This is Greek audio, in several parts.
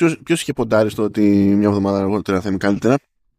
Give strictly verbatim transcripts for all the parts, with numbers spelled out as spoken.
ποιος, ποιος είχε ποντάρει στο ότι μια εβδομάδα αργότερα θα είμαι καλύτερα?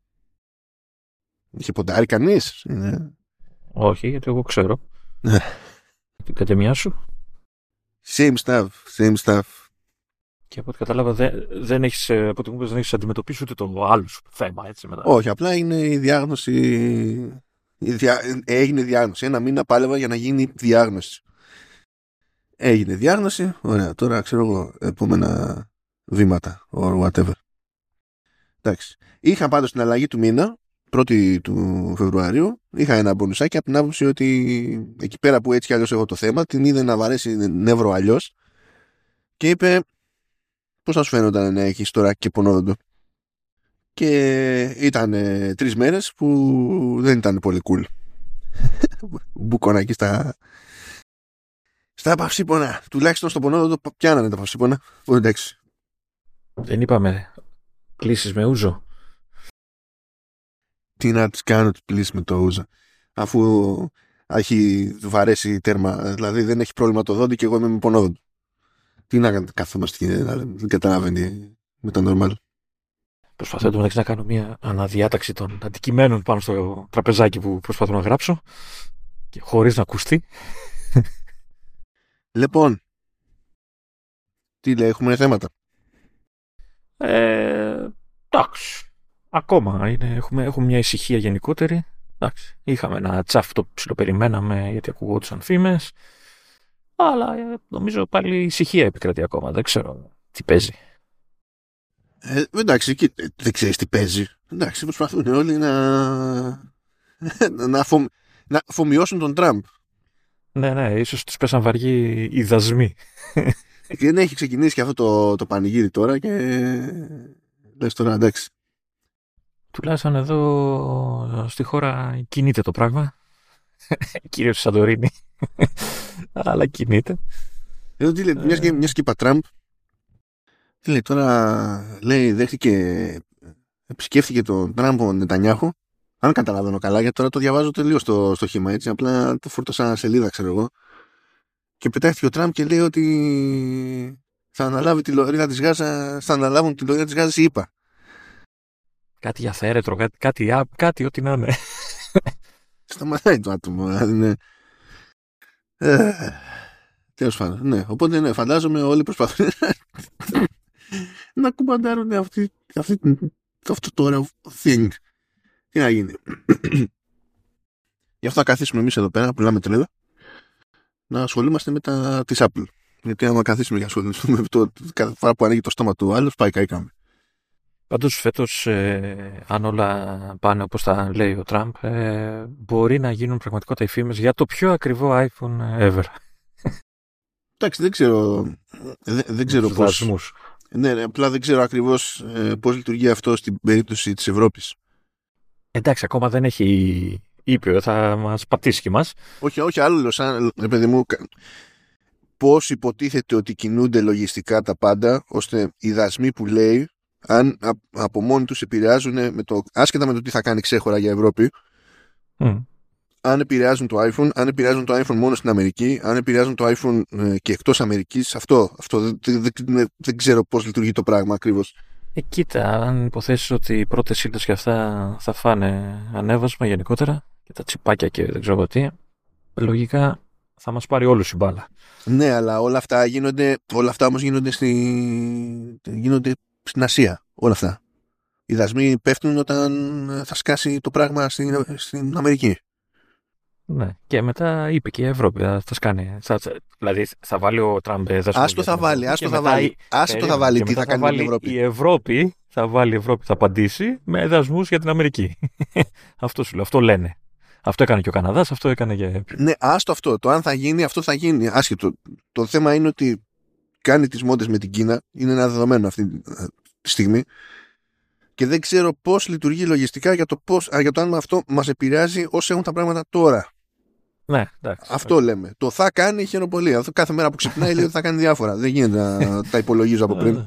Είχε ποντάρει κανείς? Είναι... Όχι, γιατί εγώ ξέρω. Την κατεμιά σου. Same stuff, same stuff. Και από ό,τι κατάλαβα δεν, δεν έχεις, από ό,τι μου πες, δεν έχεις αντιμετωπίσει ούτε το άλλο σου θέμα, έτσι μετά. Όχι, απλά είναι η διάγνωση. Η δια... Έγινε διάγνωση. Ένα μήνα πάλευα για να γίνει διάγνωση. Έγινε διάγνωση. Ωραία, τώρα ξέρω εγώ επόμενα βήματα or whatever. Εντάξει. Είχα πάντως την αλλαγή του μήνα, πρώτη του Φεβρουαρίου, είχα ένα μπονουσάκι από την άποψη ότι εκεί πέρα που έτσι κι αλλιώς έχω το θέμα, την είδε να βαρέσει νεύρο αλλιώς και είπε πώς θα σου φαίνονταν να έχεις τώρα και πονόδοντο. Και ήταν ε, τρεις μέρες που δεν ήταν πολύ cool. Μπουκώνα εκεί στα στα παυσίπονα. Τουλάχιστον στο πονόδοντο πιάνανε τα παυσίπονα. Οπότε εντάξει. Δεν είπαμε κλείσεις με ούζο. Τι να τις κάνω τις πλήσεις με το ούζο, αφού έχει βαρέσει τέρμα, δηλαδή δεν έχει πρόβλημα το δόντι και εγώ είμαι με πονόδοντο. Τι να καθόμαστε και δεν καταλαβαίνει με το normal. Προσπαθώ εντωμεταξύ να κάνω μια αναδιάταξη των αντικειμένων πάνω στο τραπεζάκι που προσπαθώ να γράψω και χωρίς να ακουστεί. Λοιπόν, τι λέει, έχουμε θέματα? Ε, εντάξει. Ακόμα είναι, έχουμε, έχουμε μια ησυχία γενικότερη. Εντάξει. Είχαμε ένα τσάφ το ψιλοπεριμέναμε γιατί ακουγόντουσαν φήμες. Αλλά ε, νομίζω πάλι ησυχία επικρατεί ακόμα. Δεν ξέρω τι παίζει. Ε, εντάξει, και, δεν ξέρεις τι παίζει. Εντάξει, προσπαθούν όλοι να να, αφο... να αφομοιώσουν τον Τραμπ. Ναι, ναι, ίσως τους πέσαν βαριοί οι δασμοί. Και δεν έχει ξεκινήσει και αυτό το, το πανηγύρι τώρα και λες τώρα εντάξει. Τουλάχιστον εδώ στη χώρα κινείται το πράγμα. Κυρίως στη Σαντορίνη. Αλλά κινείται. Εδώ τι λέει, μιας και, μιας και είπα Τραμπ, τι λέει τώρα, λέει δέχτηκε, επισκέφθηκε τον Τραμπ ο Νετανιάχου. Αν καταλαβαίνω καλά, γιατί τώρα το διαβάζω τελείως στο, στο χήμα, έτσι, απλά το φόρτωσα σελίδα, ξέρω εγώ. Και πετάχτηκε ο Τραμπ και λέει ότι θα αναλάβει τη λωρίδα της Γάζας, θα αναλάβουν τη λωρίδα της Γάζας οι ΗΠΑ. Κάτι για θέρετρο, κάτι, κάτι, κάτι ό,τι να είναι. Σταματάει το άτομο, δηλαδή είναι... Ε, τέλος πάντων, ναι. Οπότε ναι, φαντάζομαι όλοι προσπαθούν να κουμπαντάρουν αυτή, αυτή, αυτό το ωραίο thing. Τι να γίνει. Γι' αυτό θα καθίσουμε εμείς εδώ πέρα, πουλάμε τρέλα, να ασχολούμαστε με τα της Apple. Γιατί άμα καθίσουμε για να ασχοληθούμε με το κάθε φορά που ανοίγει το στόμα του άλλου, πάει καήκαμε. Πάντως φέτος, ε, αν όλα πάνε όπως τα λέει ο Τραμπ, ε, μπορεί να γίνουν πραγματικότητα οι φήμες για το πιο ακριβό iPhone ever. Εντάξει, δεν ξέρω, δεν, δεν ξέρω πώς... Δασμούς. Ναι, ναι, απλά δεν ξέρω ακριβώς ε, πώς λειτουργεί αυτό στην περίπτωση της Ευρώπης. Εντάξει, ακόμα δεν έχει ήπιο, θα μας πατήσει και μας. Όχι, όχι, άλλο, σαν, ρε παιδί μου, πώς υποτίθεται ότι κινούνται λογιστικά τα πάντα, ώστε οι δασμοί που λέει, αν από μόνοι τους επηρεάζουν, με το, άσχετα με το τι θα κάνει ξέχωρα για Ευρώπη, Mm. αν επηρεάζουν το iPhone, αν επηρεάζουν το iPhone μόνο στην Αμερική, αν επηρεάζουν το iPhone ε, και εκτός Αμερικής, αυτό, αυτό δεν, δεν, δεν, δεν ξέρω πώς λειτουργεί το πράγμα ακριβώς. Ε, κοίτα, αν υποθέσεις ότι οι πρώτες ύλες και αυτά θα φάνε ανέβασμα γενικότερα και τα τσιπάκια και δεν ξέρω τι, λογικά θα μας πάρει όλους η μπάλα. Ναι, αλλά όλα αυτά γίνονται, όλα αυτά όμως γίνονται, στη, γίνονται στην Ασία, όλα αυτά. Οι δασμοί πέφτουν όταν θα σκάσει το πράγμα στην, στην Αμερική. Ναι, και μετά είπε και η Ευρώπη θα, θα σκάνει. Θα, δηλαδή θα βάλει ο Τραμπ δασμό. Άστο θα βάλει, άστο θα βάλει. Άστο θα βάλει τι θα κάνει με την Ευρώπη. Η Ευρώπη θα βάλει, η Ευρώπη θα απαντήσει με δασμούς για την Αμερική. Αυτό σου λέω, αυτό λένε. Αυτό έκανε και ο Καναδάς, αυτό έκανε και... Ναι, άστο αυτό. Το αν θα γίνει, αυτό θα γίνει. Άσχετο. Το θέμα είναι ότι κάνει τις μόντες με την Κίνα. Είναι ένα δεδομένο αυτή τη στιγμή. Και δεν ξέρω πώς λειτουργεί λογιστικά για το, πώς, για το αν αυτό μας επηρεάζει όσο έχουν τα πράγματα τώρα. Ναι, εντάξει. Αυτό okay. λέμε. Το θα κάνει χειροπολία. Αυτό κάθε μέρα που ξυπνάει λέει ότι θα κάνει διάφορα. Δεν γίνεται να τα υπολογίζω από πριν.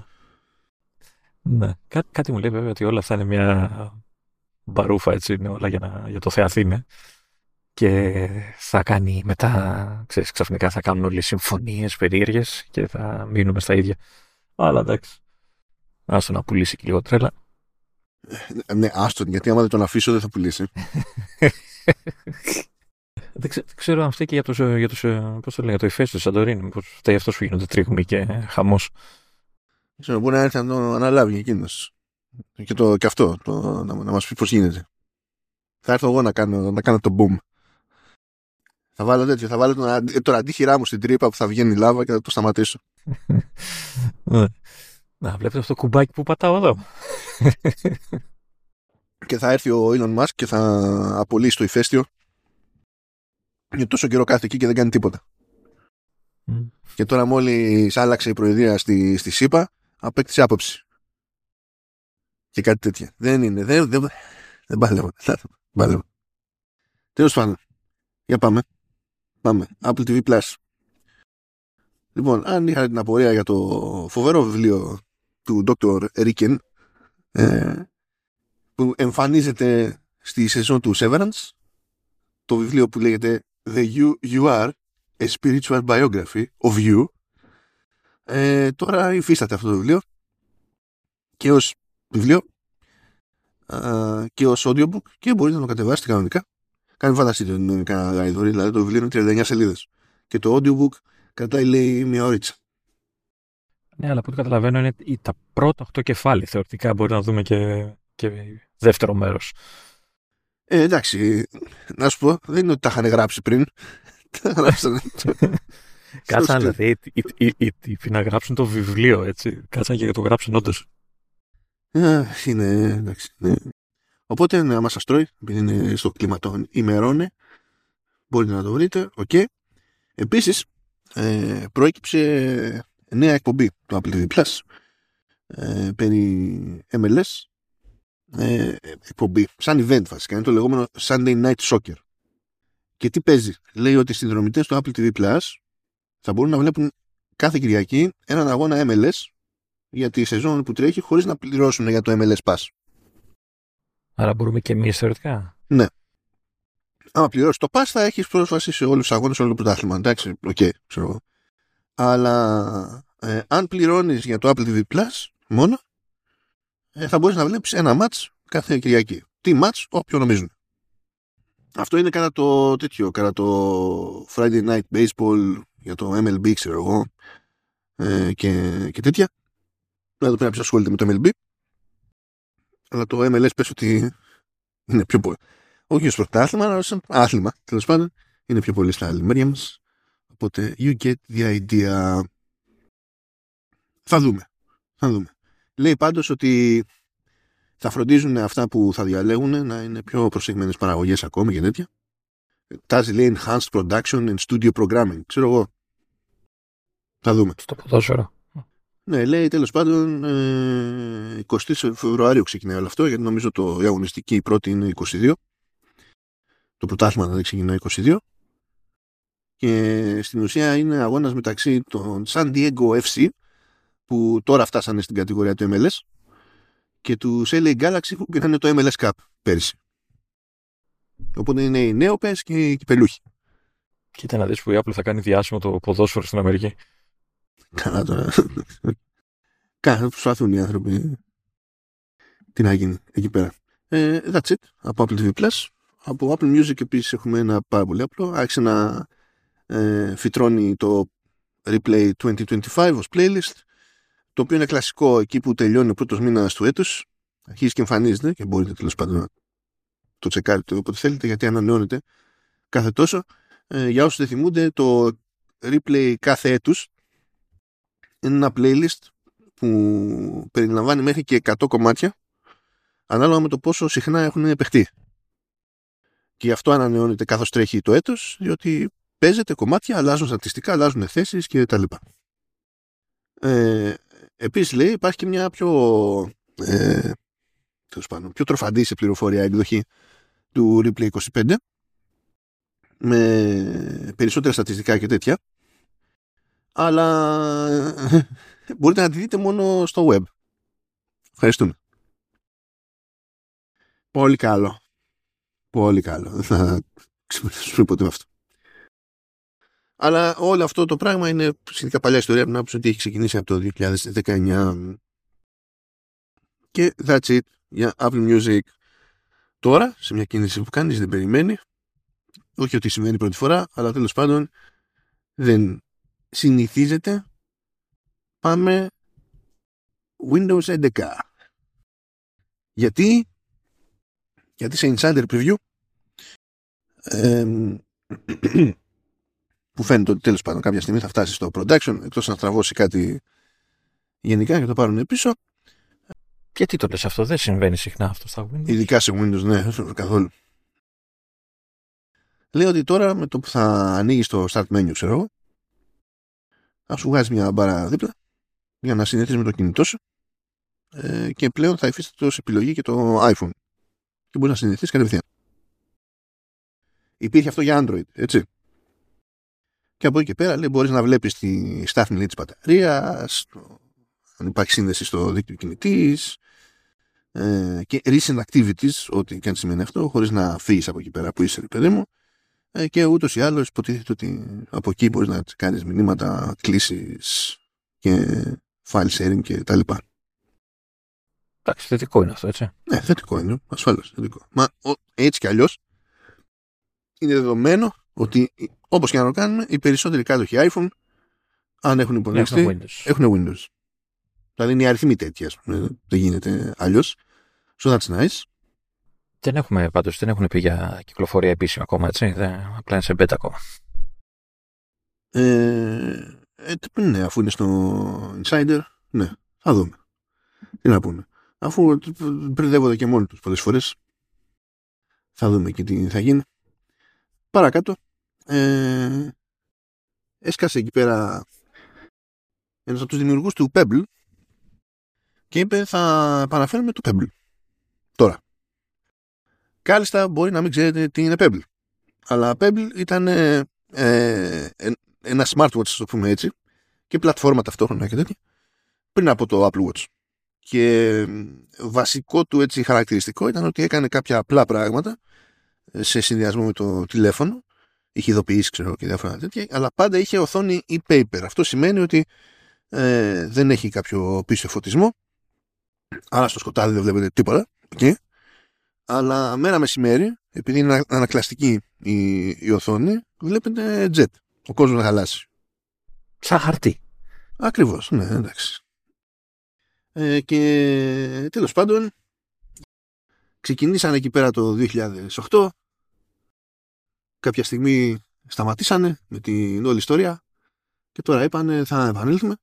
Ναι. Κά, κάτι μου λέει βέβαια ότι όλα αυτά είναι μια μπαρούφα, έτσι είναι όλα για, να, για το Θεαθήνε. Και θα κάνει μετά, ξέρεις, ξαφνικά θα κάνουν όλοι συμφωνίες περίεργες και θα μείνουμε στα ίδια. Αλλά εντάξει. Άστο να πουλήσει και λίγο τρέλα. Ε, ναι, άστον, γιατί άμα δεν τον αφήσω δεν θα πουλήσει. Δεν, ξέ, δεν ξέρω αν φταίει και για, τους, για, τους, πώς το λέει, για το ηφαίστειο του Σαντορίνη. Μήπως φταίει αυτός που γίνονται τρίγμοι και χαμός. Δεν ξέρω, μπορεί να έρθει να το αναλάβει εκείνος. Και, το, και αυτό, το, να, να μας πει πώς γίνεται. Θα έρθω εγώ να κάνω, να κάνω το boom. Θα βάλω τέτοιο, θα βάλω τον, τον αντίχειρά μου στην τρύπα που θα βγαίνει η λάβα και θα το σταματήσω. Να, βλέπετε αυτό το κουμπάκι που πατάω εδώ. Και θα έρθει ο Elon Musk και θα απολύσει το ηφαίστειο. Για τόσο καιρό κάθε εκεί και δεν κάνει τίποτα. Mm. Και τώρα μόλις άλλαξε η προεδρία στη, στη ΣΥΠΑ, απέκτησε άποψη. Και κάτι τέτοια. Δεν είναι, δεν, δεν, δεν παλεύω. παλεύω. Τέλος πάντων. Για πάμε. Πάμε. Apple τι βι Plus. Λοιπόν, αν είχατε την απορία για το φοβερό βιβλίο του Δόκτωρ Ρίκεν, ε, που εμφανίζεται στη σεζόν του Severance, το βιβλίο που λέγεται The You You Are, A Spiritual Biography of You, ε, τώρα υφίσταται αυτό το βιβλίο και ως βιβλίο ε, και ως audiobook και μπορείτε να το κατεβάσετε κανονικά. Κάνει φανταστείτε ότι είναι κανένα γαϊδόρι, δηλαδή το βιβλίο είναι τριάντα εννιά σελίδες και το audiobook κρατάει, λέει, μια ώριτσα. Ναι, αλλά από ό,τι καταλαβαίνω είναι τα πρώτα οκτώ κεφάλαια. Θεωρητικά μπορεί να δούμε και, και δεύτερο μέρος. Ε, εντάξει, να σου πω, δεν είναι ότι τα είχαν γράψει πριν. Τα γράψανε. Κάτσαν δηλαδή οι τύποι να γράψουν το βιβλίο, έτσι. Κάτσαν και το γράψουν όντως. Είναι, εντάξει, ναι. Οπότε, να μας σας τρώει, επειδή είναι στο κλίμα των ημερών, μπορείτε να το βρείτε, οκ. Okay. Επίσης, ε, προέκυψε νέα εκπομπή του Apple τι βι Plus ε, περί εμ ελ ες, ε, εκπομπή, σαν event βασικά, είναι το λεγόμενο Sunday Night Soccer. Και τι παίζει? Λέει ότι οι συνδρομητές του Apple τι βι Plus θα μπορούν να βλέπουν κάθε Κυριακή έναν αγώνα εμ ελ ες για τη σεζόν που τρέχει χωρίς να πληρώσουν για το εμ ελ ες Pass. Άρα μπορούμε και εμείς θεωρητικά. Ναι. Άμα πληρώσεις το Pass θα έχεις πρόσβαση σε όλους τους αγώνες, όλο το πρωτάθλημα. Εντάξει, οκ, okay, ξέρω εγώ. Αλλά ε, αν πληρώνεις για το Apple τι βι Plus μόνο, ε, θα μπορείς να βλέπεις ένα match κάθε Κυριακή. Τι match? Όποιο νομίζουν. Αυτό είναι κατά το τέτοιο, κατά το Friday Night Baseball για το εμ ελ μπι, ξέρω εγώ, ε, και, και τέτοια. Δηλαδή πρέπει να ασχολείται με το εμ ελ μπι. Αλλά το εμ ελ ες πες ότι είναι πιο πολύ. Όχι ως πρωτάθλημα, αλλά ως άθλημα. Τέλος πάντων, είναι πιο πολύ στα άλλη μέρια μας. Οπότε, you get the idea. Θα δούμε. Θα δούμε. Λέει πάντως ότι θα φροντίζουν αυτά που θα διαλέγουν να είναι πιο προσεγμένες παραγωγές ακόμη και τέτοια. Τάζει, λέει, enhanced production and studio programming. Ξέρω εγώ. Θα δούμε. Στο ποδόσφαιρο. Ναι, λέει, τέλος πάντων, ε, εικοστή Φεβρουαρίου ξεκινάει όλο αυτό, γιατί νομίζω το η αγωνιστική η πρώτη είναι είκοσι δύο. Το πρωτάθλημα δεν ξεκινάει είκοσι δύο. Και στην ουσία είναι αγώνας μεταξύ των San Diego εφ σι, που τώρα φτάσανε στην κατηγορία του εμ ελ ες, και του ελ έι Galaxy που πήραν το εμ ελ ες Cup πέρυσι. Οπότε είναι οι νέοπες και οι κυπελούχοι. Κοίτα να δεις που η Apple θα κάνει διάσημο το ποδόσφαιρο στην Αμερική. Καλά τώρα. Καλά, προσπαθούν οι άνθρωποι. Τι να γίνει εκεί πέρα. Ε, that's it. Από Apple τι βι Plus. Από Apple Music επίσης έχουμε ένα πάρα πολύ απλό. Άρχισε να ε, φυτρώνει το Replay είκοσι είκοσι πέντε ως playlist, το οποίο είναι κλασικό εκεί που τελειώνει ο πρώτος μήνας του έτους. Αρχίζει και εμφανίζεται και μπορείτε τέλος πάντων να το τσεκάρετε όποτε θέλετε, γιατί ανανεώνεται κάθε τόσο. Ε, για όσους δεν θυμούνται, το Replay κάθε έτους είναι ένα playlist που περιλαμβάνει μέχρι και εκατό κομμάτια, ανάλογα με το πόσο συχνά έχουν παιχτεί. Και γι' αυτό ανανεώνεται καθώς τρέχει το έτος, διότι παίζεται κομμάτια, αλλάζουν στατιστικά, αλλάζουν θέσεις και τα λοιπά. Ε, επίσης, λέει, υπάρχει και μια πιο ε, πάνω, πιο τροφαντή σε πληροφορία εκδοχή του Replay είκοσι πέντε, με περισσότερα στατιστικά και τέτοια, αλλά ε, μπορείτε να τη δείτε μόνο στο web. Ευχαριστούμε. Πολύ καλό. Πολύ καλό. Δεν θα σου ποτέ με αυτό. Αλλά όλο αυτό το πράγμα είναι σχετικά παλιά ιστορία, από την άποψη ότι έχει ξεκινήσει από το δύο χιλιάδες δεκαεννιά. Και that's it για Apple Music. Τώρα, σε μια κίνηση που κανείς δεν περιμένει, όχι ότι συμβαίνει πρώτη φορά, αλλά τέλος πάντων δεν συνηθίζεται, πάμε Windows έντεκα. Γιατί? Γιατί σε Insider Preview ε, που φαίνεται ότι τέλος πάντων κάποια στιγμή θα φτάσει στο production, εκτός να τραβώσει κάτι γενικά και το πάρουν πίσω. Γιατί το λες αυτό? Δεν συμβαίνει συχνά αυτό στα Windows. Ειδικά σε Windows, ναι, καθόλου. Λέω ότι τώρα με το που θα ανοίγεις το Start Menu, ξέρω εγώ, θα σου βγάζει μια μπάρα δίπλα για να συνδεθείς με το κινητό σου ε, και πλέον θα υφίσταται ως επιλογή και το iPhone και μπορείς να συνδεθείς κατευθείαν. Υπήρχε αυτό για Android, έτσι. Και από εκεί και πέρα λέει, μπορείς να βλέπεις τη στάθμη της μπαταρίας, το, αν υπάρχει σύνδεση στο δίκτυο κινητής ε, και recent activities, ό,τι και αν σημαίνει αυτό, χωρίς να φύγεις από εκεί πέρα που είσαι, παιδί μου. Ε, και ούτως ή άλλως υποτίθεται ότι από εκεί μπορείς να κάνεις μηνύματα, κλήσεις και file sharing και τα λοιπά. Εντάξει, θετικό είναι αυτό, έτσι. Ναι, θετικό είναι, ασφαλώς θετικό. Μα ο, έτσι κι αλλιώς είναι δεδομένο ότι όπως και να το κάνουμε, οι περισσότεροι κάτοχοι iPhone, αν έχουν υπολογιστή, έχουν Windows. Έχουν Windows. Δηλαδή είναι οι αριθμοί τέτοιοι, ας πούμε. Δεν γίνεται αλλιώς. So that's nice. Δεν έχουμε πάντως, δεν έχουν πει για κυκλοφορία επίσημα ακόμα, έτσι. Δεν, απλά είναι σε beta ακόμα. Ε, ε, ναι, αφού είναι στο Insider, ναι, θα δούμε. Τι να πούμε. Αφού μπερδεύονται και μόνοι τους πολλές φορές, θα δούμε και τι θα γίνει. Παρακάτω, ε, έσκασε εκεί πέρα ένας από τους δημιουργούς του Pebble και είπε θα επαναφέρουμε το Pebble. Τώρα. Κάλλιστα μπορεί να μην ξέρετε τι είναι Pebble. Αλλά Pebble ήταν ε, ε, ένα smartwatch, το πούμε έτσι, και πλατφόρμα ταυτόχρονα και τέτοια, πριν από το Apple Watch. Και βασικό του έτσι χαρακτηριστικό ήταν ότι έκανε κάποια απλά πράγματα σε συνδυασμό με το τηλέφωνο, είχε ειδοποιήσει ξέρω και διάφορα τέτοια, αλλά πάντα είχε οθόνη e-paper. Αυτό σημαίνει ότι ε, δεν έχει κάποιο πίσω φωτισμό, άρα στο σκοτάδι δεν βλέπετε τίποτα, okay. Αλλά μέρα μεσημέρι, επειδή είναι ανακλαστική η, η οθόνη, βλέπετε jet, ο κόσμος να χαλάσει. Σαν χαρτί. Ακριβώς, ναι, εντάξει. Ε, και τέλος πάντων ξεκινήσαν εκεί πέρα το δύο χιλιάδες οκτώ, κάποια στιγμή σταματήσανε με την όλη ιστορία και τώρα είπανε θα επανέλθουμε,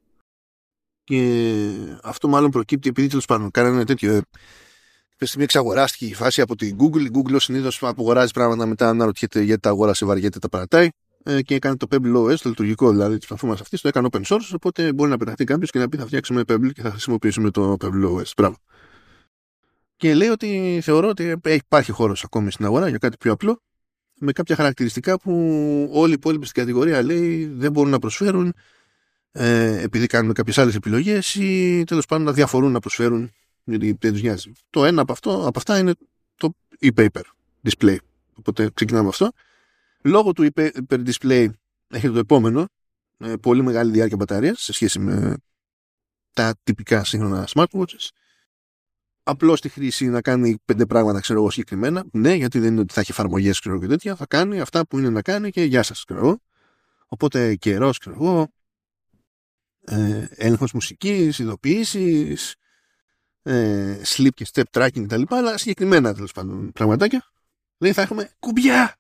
και αυτό μάλλον προκύπτει επειδή τέλος πάντων κάνανε τέτοιο, πες στιγμή εξαγοράστηκε η φάση από την Google. Η Google συνήθως απογοράζει πράγματα, μετά αναρωτιέται γιατί τα αγόρασε, βαριέται, τα παρατάει, και έκανε το Pebble ο ες, το λειτουργικό δηλαδή της πλατφόρμας αυτής, το έκανε open source, οπότε μπορεί να πεταχτεί κάποιος και να πει θα φτιάξουμε Pebble και θα χρησιμοποιήσουμε το Pebble ο ες. Μπράβο. Και λέει ότι θεωρώ ότι υπάρχει χώρος ακόμη στην αγορά για κάτι πιο απλό, με κάποια χαρακτηριστικά που όλοι οι υπόλοιποι στην κατηγορία λέει δεν μπορούν να προσφέρουν ε, επειδή κάνουν κάποιες άλλες επιλογές ή τέλος πάντων να διαφορούν να προσφέρουν γιατί δεν τους νοιάζει. Το ένα από, αυτό, από αυτά είναι το e-paper display. Οπότε ξεκινάμε αυτό. Λόγω του e-paper display έχετε το επόμενο, ε, πολύ μεγάλη διάρκεια μπαταρίας σε σχέση με τα τυπικά σύγχρονα smartwatches. Απλώς στη χρήση να κάνει πέντε πράγματα, ξέρω εγώ, συγκεκριμένα. Ναι, γιατί δεν είναι ότι θα έχει εφαρμογές, ξέρω και τέτοια. Θα κάνει αυτά που είναι να κάνει και γεια σας, ξέρω εγώ. Οπότε καιρός, ξέρω εγώ, ε, έλεγχος μουσικής, ειδοποιήσεις, ε, sleep και step tracking κτλ. Αλλά συγκεκριμένα τέλος πάντων πραγματάκια. Δηλαδή θα έχουμε κουμπιά.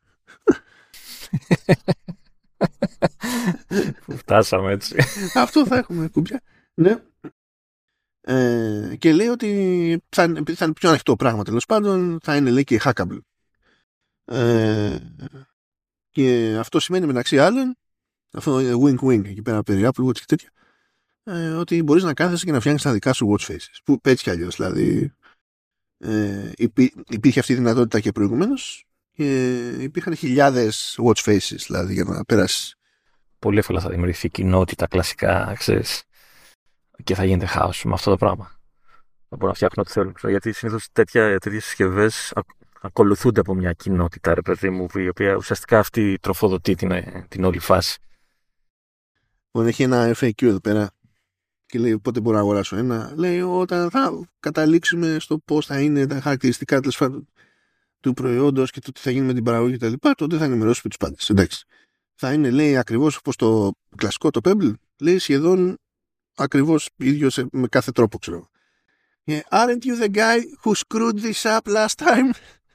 Φτάσαμε έτσι. Αυτό θα έχουμε κουμπιά. Ναι. Ε, και λέει ότι θα, θα είναι πιο ανοιχτό πράγμα τέλος πάντων, θα είναι λέει και hackable. Ε, και αυτό σημαίνει μεταξύ άλλων, αυτό είναι wink wink εκεί πέρα περί Apple Watch και τέτοια, ε, ότι μπορείς να κάθεσαι και να φτιάχνεις τα δικά σου watch faces. Που έτσι κι αλλιώς δηλαδή ε, υπή, υπήρχε αυτή η δυνατότητα και προηγουμένως και υπήρχαν χιλιάδες watch faces δηλαδή για να περάσει. Πολύ εύκολα θα δημιουργηθεί κοινότητα κλασικά, ξέρεις. Και θα γίνεται χάος με αυτό το πράγμα. Θα μπορούν να φτιάχνουν ό,τι θέλουν. Γιατί συνήθως τέτοιες συσκευές ακολουθούνται από μια κοινότητα, ρε παιδί μου, η οποία ουσιαστικά αυτή τροφοδοτεί την, την όλη φάση. Λοιπόν, έχει ένα εφ έι κιου εδώ πέρα. και λέει πότε μπορώ να αγοράσω ένα. Λέει όταν θα καταλήξουμε στο πώς θα είναι τα χαρακτηριστικά του προϊόντος και το τι θα γίνει με την παραγωγή κτλ. Τότε θα ενημερώσουμε τους πάντες. Εντάξει. Θα είναι, λέει, ακριβώς όπως το κλασικό το Pebble. Λέει σχεδόν ακριβώς ίδιο σε, με κάθε τρόπο, ξέρω. Yeah, aren't you the guy who screwed this up last time?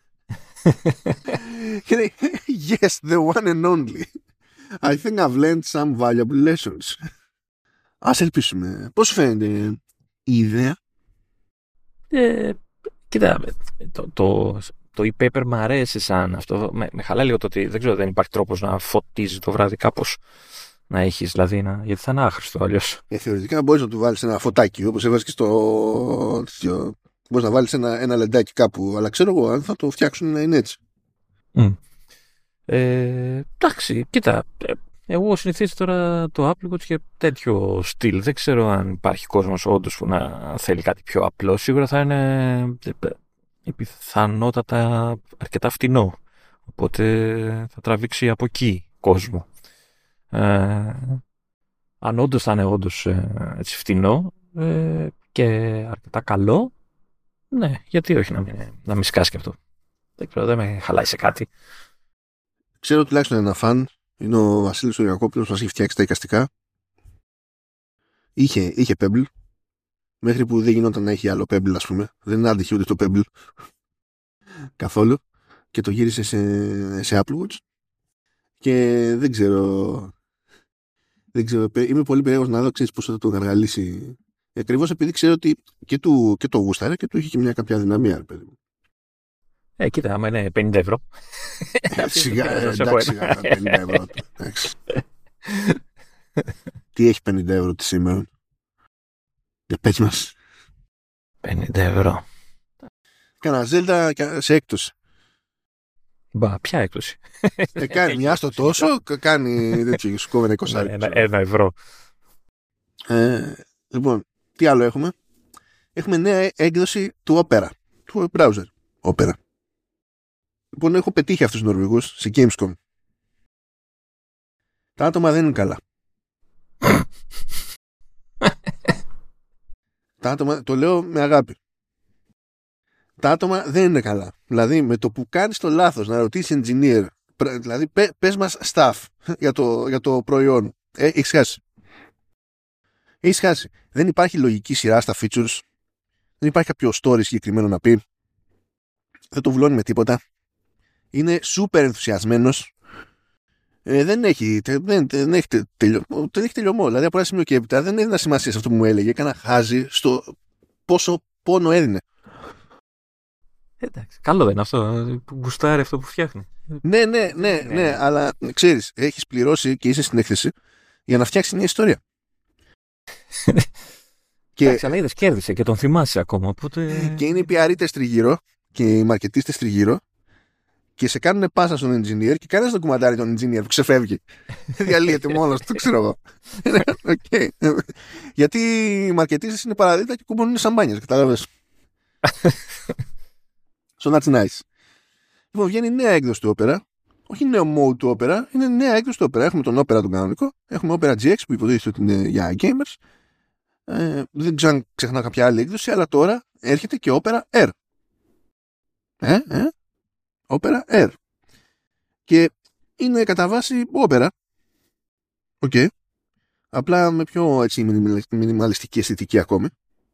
Και λέει, yes, the one and only. I think I've learned some valuable lessons. Ας ελπίσουμε. Πώς φαίνεται η ιδέα? Ε, κοίτα, το, το, το e-paper μου αρέσει σαν αυτό. Με, με χαλάει λίγο το ότι δεν ξέρω, δεν υπάρχει τρόπος να φωτίζει το βράδυ κάπως. Να έχεις δηλαδή, να, γιατί θα είναι άχρηστο αλλιώς. Ε, θεωρητικά μπορείς να του βάλεις ένα φωτάκι, όπως έβαζες και στο... Μπορείς να βάλεις ένα, ένα λεντάκι κάπου, αλλά ξέρω εγώ αν θα το φτιάξουν να είναι έτσι. Mm. Ε, εντάξει, κοίτα, εγώ συνηθίζω τώρα το Apple Watch και τέτοιο στυλ. Δεν ξέρω αν υπάρχει κόσμος όντως που να θέλει κάτι πιο απλό. Σίγουρα θα είναι πιθανότατα αρκετά φτηνό. Οπότε θα τραβήξει από εκεί κόσμο. Ε, αν όντως θα είναι όντως ε, έτσι φτηνό ε, και αρκετά καλό, ναι, γιατί όχι να, μην, να μην σκάσει και αυτό. Δεν ξέρω, δεν με χαλάει σε κάτι. Ξέρω τουλάχιστον ένα φαν, είναι ο Βασίλης ο Ιακώπουλος που μας έχει φτιάξει τα εικαστικά. Είχε, είχε Pebble, μέχρι που δεν γινόταν να έχει άλλο Pebble, ας πούμε. Δεν άντυχε ούτε το Pebble καθόλου και το γύρισε σε, σε Apple Watch και δεν ξέρω... Δεν ξέρω, είμαι πολύ περίεργος να δω, ξέρεις, πώς θα το γαργαλίσει. Ακριβώς επειδή ξέρω ότι και, του, και το γούσταρε και του είχε και μια κάποια δυναμία, παιδί μου. Ε, κοίτα, άμα είναι πενήντα ευρώ. Σιγά, εντάξει, πενήντα ευρώ. Τι έχει πενήντα ευρώ τη σήμερα? Για πες μας. πενήντα ευρώ. Κάνα Zelda σε έκπτωση. Μπα, ποια έκπτωση? Ε, κάνει μια στο τόσο, κάνει τέτοιο, σου κόβει ένα είκοσι. Ένα, ένα ευρώ. Ε, λοιπόν, τι άλλο έχουμε? Έχουμε νέα έκδοση του Opera, του browser Opera. Λοιπόν, έχω πετύχει αυτούς τους Νορβηγούς σε Gamescom. Τα άτομα δεν είναι καλά. Τα άτομα, το λέω με αγάπη. Τα άτομα δεν είναι καλά. Δηλαδή, με το που κάνεις το λάθος να ρωτήσεις engineer, δηλαδή πέ, πες μας staff για το, για το προϊόν, ε, έχεις χάσει. Έχεις χάσει. Δεν υπάρχει λογική σειρά στα features. Δεν υπάρχει κάποιο story συγκεκριμένο να πει. Δεν το βουλώνει με τίποτα. Είναι super ενθουσιασμένος. Ε, δεν έχει, δεν, δεν έχει, τελειω, δεν έχει τελειωμό. Δηλαδή από ένα σημείο και έπειτα δεν έδινα σημασία σε αυτό που μου έλεγε. Έκανα χάζι στο πόσο πόνο έδινε. Εντάξει, καλό δεν είναι αυτό. Γουστάρει αυτό που φτιάχνει. Ναι, ναι, ναι, ναι, ναι, αλλά ξέρεις, έχεις πληρώσει και είσαι στην έκθεση για να φτιάξεις μια ιστορία. Και... Εντάξει, αλλά είδες, κέρδισε και τον θυμάσαι ακόμα. Οπότε... Και είναι οι πι αρ-ίτες τριγύρω και οι μαρκετίστες τριγύρω και σε κάνουν πάσα στον engineer και κάνεις το κουμαντάρι τον engineer που ξεφεύγει. Διαλύεται μόνος του, ξέρω εγώ. Okay. Γιατί οι μαρκετίστες είναι παραδείγματα και κουμπώνουν σαμπάνιες, κατάλαβες. So that's nice. Λοιπόν, βγαίνει νέα έκδοση του Opera. Όχι νέο mode του Opera, είναι νέα έκδοση του Opera. Έχουμε τον Opera τον κανονικό, έχουμε Opera τζι εξ που υποτίθεται ότι είναι για gamers. Ε, δεν ξέρω αν ξεχνάω κάποια άλλη έκδοση, αλλά τώρα έρχεται και Opera Air. Ε, ε, Opera Air. Και είναι κατά βάση Opera. Οκ. Okay. Απλά με πιο έτσι μινιμαλιστική αισθητική ακόμη.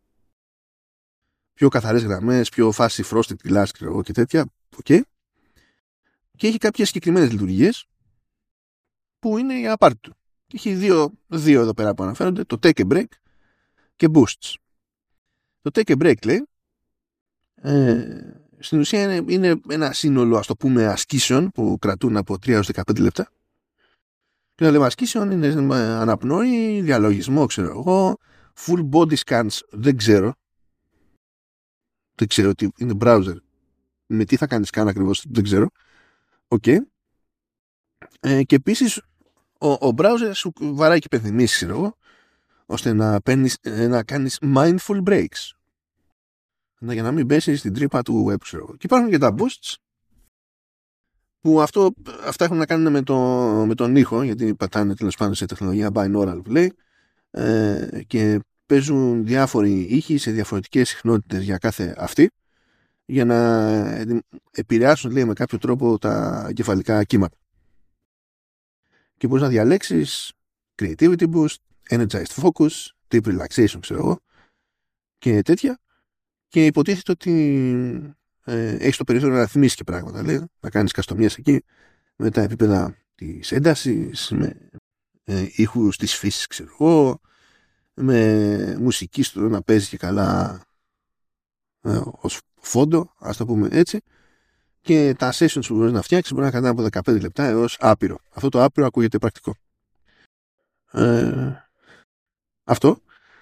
Πιο καθαρές γραμμές, πιο fast frosted glass και τέτοια. Okay. Και έχει κάποιες συγκεκριμένες λειτουργίες που είναι η απάρτη του. Έχει δύο, δύο εδώ πέρα που αναφέρονται, το take a break και boosts. Το take a break λέει ε, στην ουσία είναι, είναι ένα σύνολο, ας το πούμε, ασκήσεων που κρατούν από τρία έως δεκαπέντε λεπτά. Και να λέμε ασκήσεων είναι αναπνοή, διαλογισμό, ξέρω εγώ, full body scans, δεν ξέρω. Δεν ξέρω τι είναι browser. Με τι θα κάνεις scan ακριβώς, δεν ξέρω. Οκ. Okay. Ε, και επίσης ο, ο browser σου βαράει και υπενθυμίσεις, ξέρω εγώ, ώστε να, παίρνεις, να κάνεις mindful breaks. Για να μην πέσεις στην τρύπα του web, ξέρω εγώ. Και υπάρχουν και τα boosts που αυτό, αυτά έχουν να κάνουν με, το, με τον ήχο, γιατί πατάνε τέλος πάντων σε τεχνολογία binaural που λέει, ε, και παίζουν διάφοροι ήχοι σε διαφορετικές συχνότητες για κάθε αυτή, για να επηρεάσουν, λέει, με κάποιο τρόπο τα κεφαλικά κύματα. Και μπορείς να διαλέξεις creativity boost, energized focus, deep relaxation, ξέρω εγώ, και τέτοια. Και υποτίθεται ότι ε, έχεις το περιθώριο να θυμίσεις και πράγματα, λέει, να κάνεις καστομιές εκεί με τα επίπεδα της έντασης, με ε, ήχους της φύσης, ξέρω εγώ, με μουσική στο να παίζει και καλά ε, ως φόντο, ας το πούμε έτσι. Και τα sessions που μπορείς να φτιάξεις μπορεί να κρατάνε από δεκαπέντε λεπτά έως άπειρο. Αυτό το άπειρο ακούγεται πρακτικό. Ε, αυτό.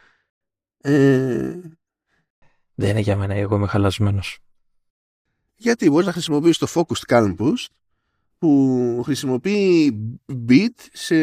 Ε, Δεν είναι για μένα, εγώ είμαι χαλασμένος. Γιατί μπορείς να χρησιμοποιήσεις το Focused Calm Boost που χρησιμοποιεί beat σε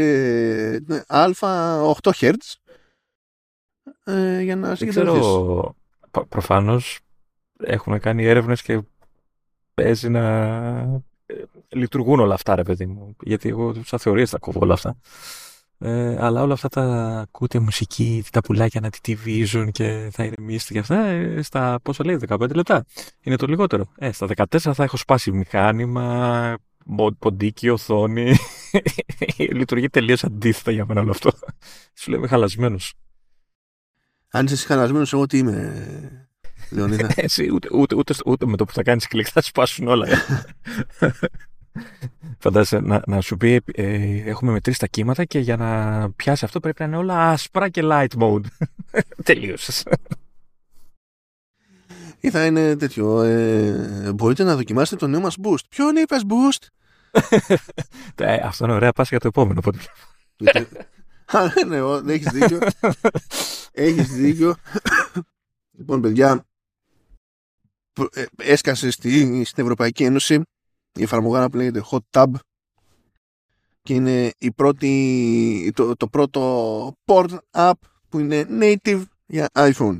α οκτώ χερτζ ε, για να συγκεντρωθείς. Ξέρω, προ- προφανώς έχουν κάνει έρευνες και παίζει να ε, λειτουργούν όλα αυτά, ρε παιδί μου. Γιατί εγώ σαν θεωρίες τα κόβω όλα αυτά. Ε, αλλά όλα αυτά τα ακούτε μουσική, τα πουλάκια να τη τυβίζουν και θα ηρεμήσετε και αυτά, ε, στα πόσο λέει, δεκαπέντε λεπτά. Είναι το λιγότερο. Ε, στα δεκατέσσερα θα έχω σπάσει μηχάνημα, ποντίκι, οθόνη. Λειτουργεί τελείως αντίθετα για μένα όλο αυτό. Σου λέει, είμαι χαλασμένος. Αν είσαι χαλασμένος, εγώ τι είμαι, Λεωνίδα? Εσύ ούτε, ούτε, ούτε, ούτε με το που θα κάνεις κλικ θα σπάσουν όλα. Φαντάζεσαι να, να σου πει ε, έχουμε μετρήσει τα κύματα και για να πιάσει αυτό πρέπει να είναι όλα άσπρα και light mode. Τελείωσες. Ή θα είναι τέτοιο, ε, μπορείτε να δοκιμάσετε το νέο μας boost. Ποιον είπες boost? ε, αυτό είναι ωραία, πας για το επόμενο. Α, ναι, δεν έχεις δίκιο. Έχεις δίκιο. Λοιπόν, παιδιά, έσκασε στη, στην Ευρωπαϊκή Ένωση η εφαρμογάρα που λέγεται Hot Tub και είναι η πρώτη, το, το πρώτο porn app που είναι native για iPhone.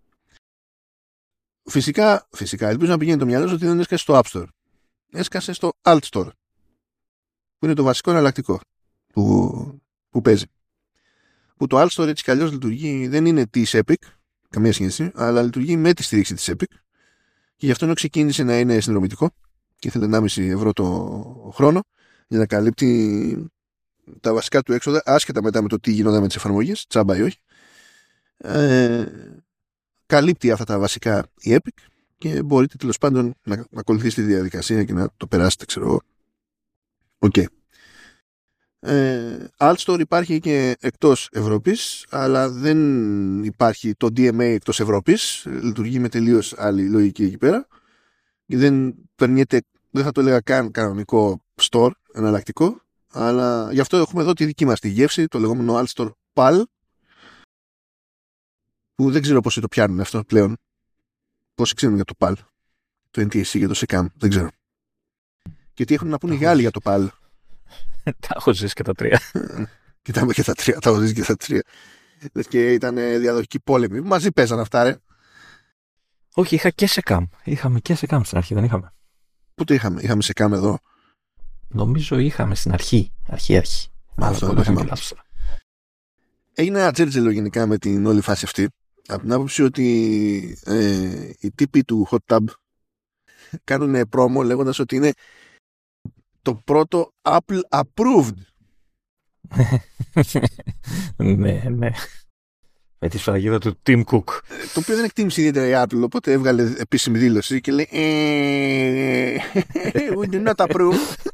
Φυσικά, φυσικά, ελπίζω να πηγαίνει το μυαλό σου ότι δεν έσκασε στο App Store. Έσκασε στο Alt Store, που είναι το βασικό εναλλακτικό που, που παίζει. Που το Alt Store έτσι κι αλλιώς λειτουργεί, δεν είναι της Epic, καμία σχέση, αλλά λειτουργεί με τη στήριξη της Epic και γι' αυτό ενώ ξεκίνησε να είναι συνδρομητικό και ήθελε ενάμιση ευρώ το χρόνο για να καλύπτει τα βασικά του έξοδα, άσχετα μετά με το τι γινόταν με τις εφαρμογές, τσάμπα ή όχι. Ε, καλύπτει αυτά τα βασικά η Epic και μπορείτε τέλος πάντων να, να ακολουθήσετε τη διαδικασία και να το περάσετε, ξέρω εγώ. Οκ. Okay. Ε, Alt Store υπάρχει και εκτός Ευρώπης, αλλά δεν υπάρχει το ντι εμ έι εκτός Ευρώπης. Λειτουργεί με τελείως άλλη λογική εκεί πέρα και δεν περνιέται, δεν θα το έλεγα καν κανονικό store εναλλακτικό, αλλά γι' αυτό έχουμε εδώ τη δική μας τη γεύση, το λεγόμενο Alt Store πι έι ελ, που δεν ξέρω πόσοι το πιάνουν αυτό πλέον. Πόσοι ξέρουν για το πι έι ελ, το εν τι ες σι και το σεκάμ, δεν ξέρω. Και τι έχουν να πούνε οι Γάλλοι για το πι έι ελ. Τα έχω ζήσει και τα τρία. Κοιτάμε και τα τρία, τα έχω ζήσει και τα τρία. Λες και ήταν διαδοχική πόλεμη. Μαζί παίζαν αυτά, ρε. Όχι, είχα και σε καμ. Είχαμε και σε καμ στην αρχή, δεν είχαμε? Πού το είχαμε, είχαμε σε καμ εδώ? Νομίζω είχαμε στην αρχή. Αρχή, αρχή. Αυτό δεν θυμάμαι. Έγινε ένα τζέρτζελο γενικά με την όλη φάση αυτή. Από την άποψη ότι ε, οι τύποι του Hot Tub κάνουν πρόμο λέγοντας ότι είναι το πρώτο Apple approved. Ναι, ναι. Με τη σφραγίδα του Tim Cook. Το οποίο δεν εκτίμησε ιδιαίτερα η Apple, οπότε έβγαλε επίσημη δήλωση και λέει ε, we do not approve.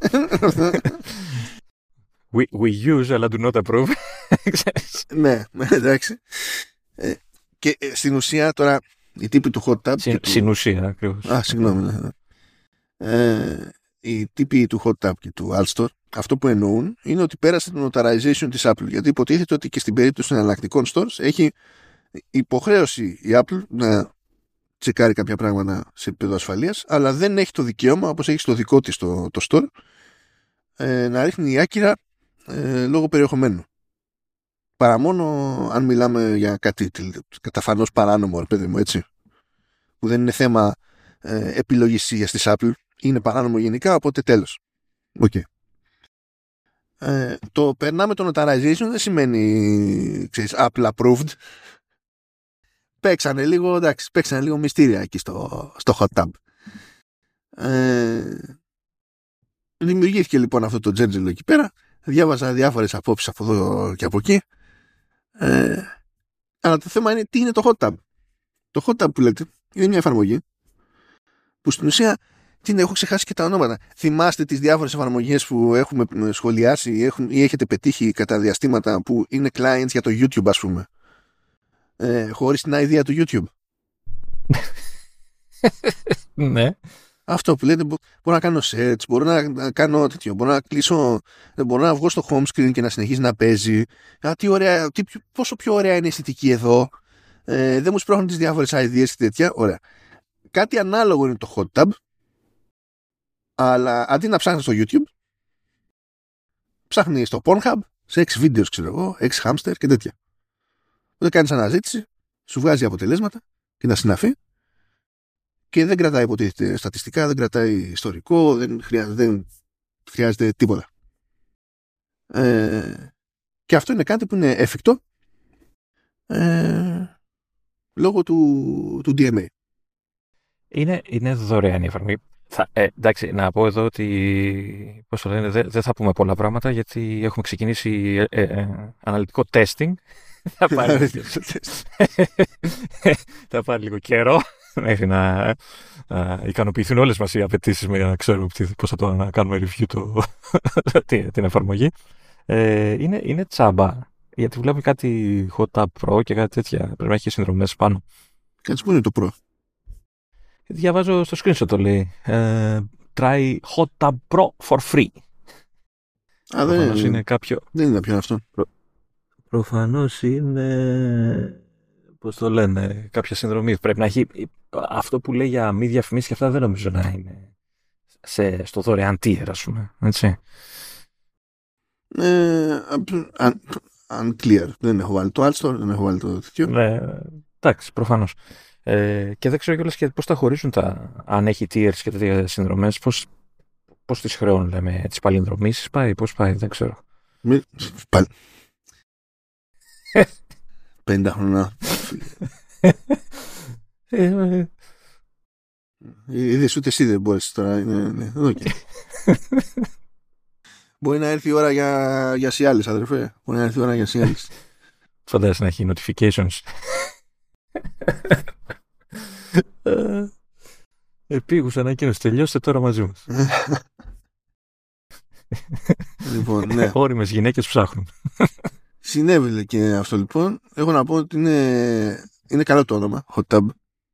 we, we use, αλλά do not approve. Ναι, εντάξει. Ε, και ε, στην ουσία τώρα οι τύποι του Hot Tub. Συ, του... Στην ουσία, ακριβώς. Α, συγγνώμη. Ναι. Ε, οι τύποι του Hot Tub και του Alt Store αυτό που εννοούν είναι ότι πέρασε την notarization της Apple, γιατί υποτίθεται ότι και στην περίπτωση των εναλλακτικών stores έχει υποχρέωση η Apple να τσεκάρει κάποια πράγματα σε επίπεδο ασφαλείας, αλλά δεν έχει το δικαίωμα, όπως έχει στο δικό της το, το store, ε, να ρίχνει άκυρα ε, λόγω περιεχομένου. Παρά μόνο αν μιλάμε για κάτι καταφανώς παράνομο, ρε παιδί μου, έτσι, που δεν είναι θέμα ε, επιλογής ίδιας της Apple, είναι παράνομο γενικά, οπότε τέλος. Οκ. Okay. Ε, το περνάμε το notarization δεν σημαίνει, ξέρεις, Apple approved. παίξανε λίγο, εντάξει, παίξανε λίγο μυστήρια εκεί στο, στο hot tub. Ε, δημιουργήθηκε λοιπόν αυτό το τζέρτζελο εκεί πέρα. Διάβαζα διάφορες απόψεις από εδώ και από εκεί. Ε, αλλά το θέμα είναι τι είναι το hot tub. Το hot tub που λέτε είναι μια εφαρμογή που στην ουσία τι είναι, έχω ξεχάσει και τα ονόματα. Θυμάστε τις διάφορες εφαρμογές που έχουμε σχολιάσει ή, έχουν, ή έχετε πετύχει κατά διαστήματα που είναι clients για το YouTube, ας πούμε. Ε, χωρίς την ιδέα του YouTube. Ναι. Αυτό που λέτε, μπορώ να κάνω search, μπορώ να κάνω τέτοιο, μπορώ να κλείσω, μπορώ να βγω στο home screen και να συνεχίσει να παίζει. Α, τι ωραία, τι, πόσο πιο ωραία είναι η αισθητική εδώ. Ε, δεν μου σπρώχνουν τις διάφορες ideas και τέτοια. Ωραία. Κάτι ανάλογο είναι το hot tub, αλλά αντί να ψάχνεις στο YouTube, ψάχνεις στο Pornhub, σε έξι βίντεο, ξέρω εγώ, έξι hamster και τέτοια. Όταν κάνεις αναζήτηση, σου βγάζει αποτελέσματα και τα συναφή και δεν κρατάει υποτίθεται στατιστικά, δεν κρατάει ιστορικό, δεν χρειάζεται, δεν χρειάζεται τίποτα. Ε, και αυτό είναι κάτι που είναι εφικτό ε, λόγω του, του ντι εμ έι. Είναι, είναι δωρεάν η εφαρμογή. Θα, ε, εντάξει, να πω εδώ ότι πώς το λένε, δεν δε θα πούμε πολλά πράγματα γιατί έχουμε ξεκινήσει ε, ε, αναλυτικό testing. θα, πάρει, θα πάρει λίγο καιρό μέχρι να ε, ικανοποιηθούν όλες μας οι απαιτήσεις για να ξέρουμε πώς θα το να κάνουμε review το, την εφαρμογή. Ε, είναι, είναι τσάμπα. Γιατί βλέπουμε κάτι Hot Tub Pro και κάτι τέτοια. Πρέπει να έχει συνδρομές πάνω. Κάτσε που είναι το Pro. Διαβάζω στο screenshot το λέει. Uh, try Hot Tub Pro for free. Α, δεν είναι, είναι κάποιο... δεν είναι πιο αυτό. Προ... Προφανώς είναι... Πώς το λένε, κάποια συνδρομή. Πρέπει να έχει... Αυτό που λέει για μη διαφημίσεις και αυτά δεν νομίζω να είναι σε... στο δωρεάν tier, ας πούμε. Έτσι. Ε, unclear. Δεν έχω βάλει το App Store, δεν έχω βάλει το τέτοιο. Ναι, εντάξει, προφανώς. Ε, και δεν ξέρω κιόλας και πώς τα χωρίζουν τα, αν έχει tiers και τέτοιες συνδρομές, πώς, πώς τις χρεώνουν, λέμε, τις παλινδρομήσεις πάει, πώς πάει, δεν ξέρω. Μη, πα... πενήντα χρονά. Είδες ούτε εσύ δεν μπορείς τώρα. Ναι, ναι, okay. Μπορεί να έρθει η ώρα για, για σιάλες, αδερφέ. Μπορεί να έρθει η ώρα για σιάλες. Φαντάζεσαι να έχει notifications. Επίγουσα ανακοίνωση. Τελειώστε τώρα μαζί μας. Λοιπόν, ναι. Όριμες γυναίκες ψάχνουν. Συνέβη και αυτό λοιπόν. Έχω να πω ότι είναι, είναι καλό το όνομα. Hot Tub.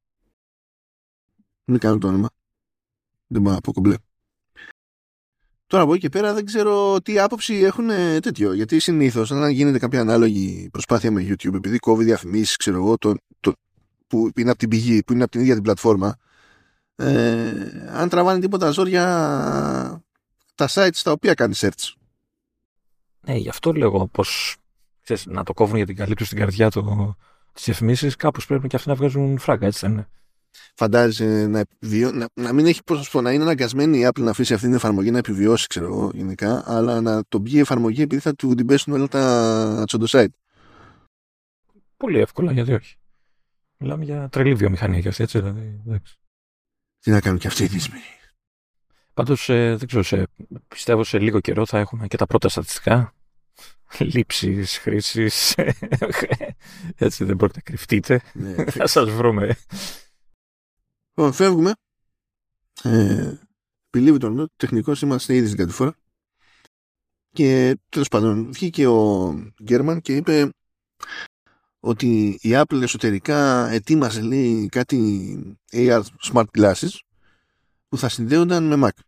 Είναι καλό το όνομα. Δεν μπορώ να πω κομπλέ. Τώρα από εκεί και πέρα δεν ξέρω τι άποψη έχουν τέτοιο. Γιατί συνήθως όταν γίνεται κάποια ανάλογη προσπάθεια με YouTube, επειδή κόβει διαφημίσεις, ξέρω εγώ, το, το, που είναι από την πηγή, που είναι από την ίδια την πλατφόρμα, ε, αν τραβάνε τίποτα ζόρια τα sites στα οποία κάνει search. Ναι, γι' αυτό λέω πως ξέρεις, να το κόβουν για την καλή του στην καρδιά το, τις διαφημίσεις, κάπως πρέπει και αυτοί να βγάζουν φράγκα, έτσι δεν είναι. Φαντάζεσαι να, επιβιώ... να, να μην έχει, πώς να σου πω, να είναι αναγκασμένη η Apple να αφήσει αυτή την εφαρμογή να επιβιώσει, ξέρω εγώ, γενικά, αλλά να το μπει η εφαρμογή επειδή θα του την πέσουν όλα τα τσοντοσite. Πολύ εύκολα, γιατί όχι. Μιλάμε για τρελή βιομηχανία και αυτή, έτσι, δηλαδή. Εντάξει. Τι να κάνουν και αυτοί οι δύσμενοι. Πάντως, ε, δεν ξέρω, σε, πιστεύω σε λίγο καιρό θα έχουμε και τα πρώτα στατιστικά. Λήψεις, χρήσεις. Έτσι δεν πρόκειται να κρυφτείτε. Ναι. Θα σας βρούμε. Λοιπόν, φεύγουμε. Ε, believe it or not, τεχνικώς είμαστε ήδη στην κατηφόρα. Και τέλος πάντων, βγήκε ο Γκέρμαν και είπε ότι η Apple εσωτερικά ετοίμασε, λέει, κάτι έι αρ smart glasses που θα συνδέονταν με Mac.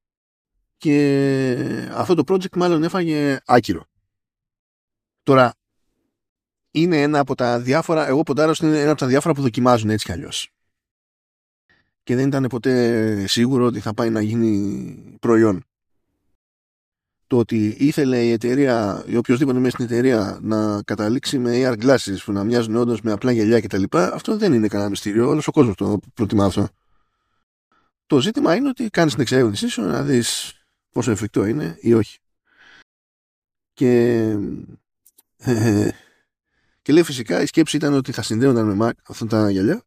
Και αυτό το project μάλλον έφαγε άκυρο. Τώρα, είναι ένα από τα διάφορα, εγώ ποντάρω είναι ένα από τα διάφορα που δοκιμάζουν έτσι κι αλλιώς. Και δεν ήταν ποτέ σίγουρο ότι θα πάει να γίνει προϊόν. Το ότι ήθελε η εταιρεία ή οποιοδήποτε μέσα στην εταιρεία να καταλήξει με έι αρ glasses που να μοιάζουν όντως με απλά γυαλιά κτλ. Αυτό δεν είναι κανένα μυστήριο. Όλος ο κόσμος το προτιμά αυτό. Το ζήτημα είναι ότι κάνεις την εξερεύνησή σου να δεις πόσο εφικτό είναι ή όχι. Και ε, Και λέει φυσικά η σκέψη ήταν ότι θα συνδέονταν με Mac αυτά τα γυαλιά,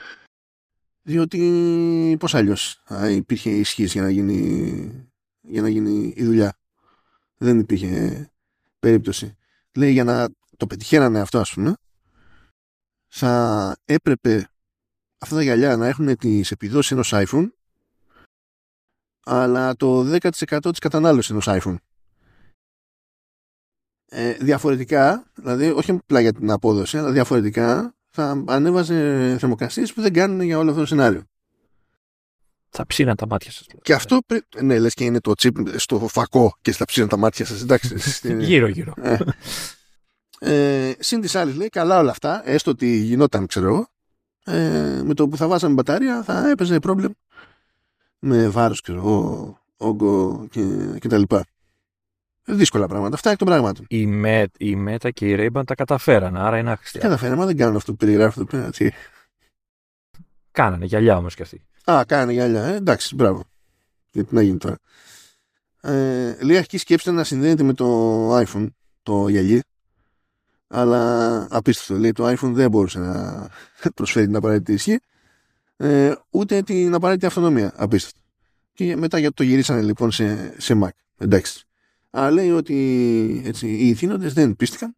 διότι πώς αλλιώς υπήρχε ισχύς για να γίνει, για να γίνει η δουλειά. Δεν υπήρχε περίπτωση. Λέει για να το πετυχαίνανε αυτό, ας πούμε, θα έπρεπε αυτά τα γυαλιά να έχουν τις επιδόσεις ενός iPhone, αλλά το δέκα τοις εκατό της κατανάλωσης ενός iPhone. Ε, διαφορετικά, δηλαδή όχι απλά για την απόδοση, αλλά διαφορετικά θα ανέβαζε θερμοκρασίες που δεν κάνουν για όλο αυτό το σενάριο. Θα ψήναν τα μάτια σας. Και αυτό πρέπει. Ναι, λες και είναι το chip στο φακό και θα ψήναν τα μάτια σας. Εντάξει. Γύρω-γύρω. Ε. Ε, συν της άλλης λέει, καλά όλα αυτά, έστω ότι γινόταν, ξέρω εγώ, ε, με το που θα βάζαμε μπαταρία θα έπαιζε πρόβλημα με βάρος, ξέρω εγώ, όγκο και, και τα λοιπά. Δύσκολα πράγματα. Αυτά εκ των πραγμάτων. Η, με, η Meta και η Ray-Ban τα καταφέραν, άρα είναι άχρηστα. Καταφέραν, μα δεν κάνουν αυτό που περιγράφει εδώ πέρα. Τι. Κάνανε γυαλιά όμως κι αυτοί. Α, κάνανε γυαλιά, ε, εντάξει, μπράβο. Γιατί να γίνει τώρα. Ε, λέει αρχική σκέψη ήταν να συνδέεται με το iPhone, το γυαλί. Αλλά απίστευτο. Λέει το iPhone δεν μπορούσε να προσφέρει την απαραίτητη ισχύ, ε, ούτε την απαραίτητη αυτονομία. Απίστευτο. Και μετά γιατί το γυρίσανε λοιπόν σε, σε Mac. Εντάξει. Αλλά λέει ότι έτσι, οι ηθήνοντες δεν πίστηκαν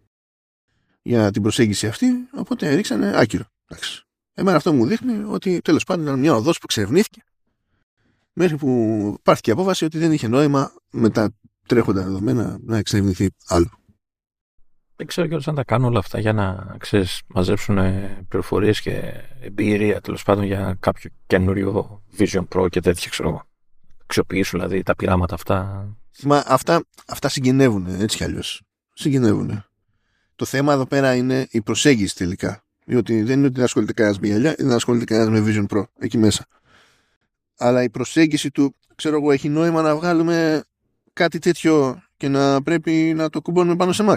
για την προσέγγιση αυτή, οπότε ρίξανε άκυρο. Εντάξει. Εμένα αυτό μου δείχνει ότι τέλος πάντων ήταν μια οδός που εξερευνήθηκε μέχρι που πάρθηκε η απόφαση ότι δεν είχε νόημα με τα τρέχοντα δεδομένα να εξερευνηθεί άλλο. Δεν ξέρω κιόλας αν τα κάνουν όλα αυτά για να, ξέρεις, μαζέψουν πληροφορίες και εμπειρία τέλος πάντων για κάποιο καινούριο Vision Pro και τέτοια, ξέρω. Αξιοποιήσουν δηλαδή τα πειράματα αυτά. Μα αυτά, αυτά συγγενεύουν έτσι κι αλλιώς. Συγγενεύουν. Το θέμα εδώ πέρα είναι η προσέγγιση τελικά. Διότι δεν είναι ότι δεν ασχολείται κανένας με γυαλιά, δεν ασχολείται κανένας με Vision Pro εκεί μέσα. Αλλά η προσέγγιση του, ξέρω εγώ, έχει νόημα να βγάλουμε κάτι τέτοιο και να πρέπει να το κουμπώνουμε πάνω σε Mac.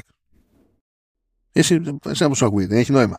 Εσύ, εσένα που σου ακούγεται, έχει νόημα.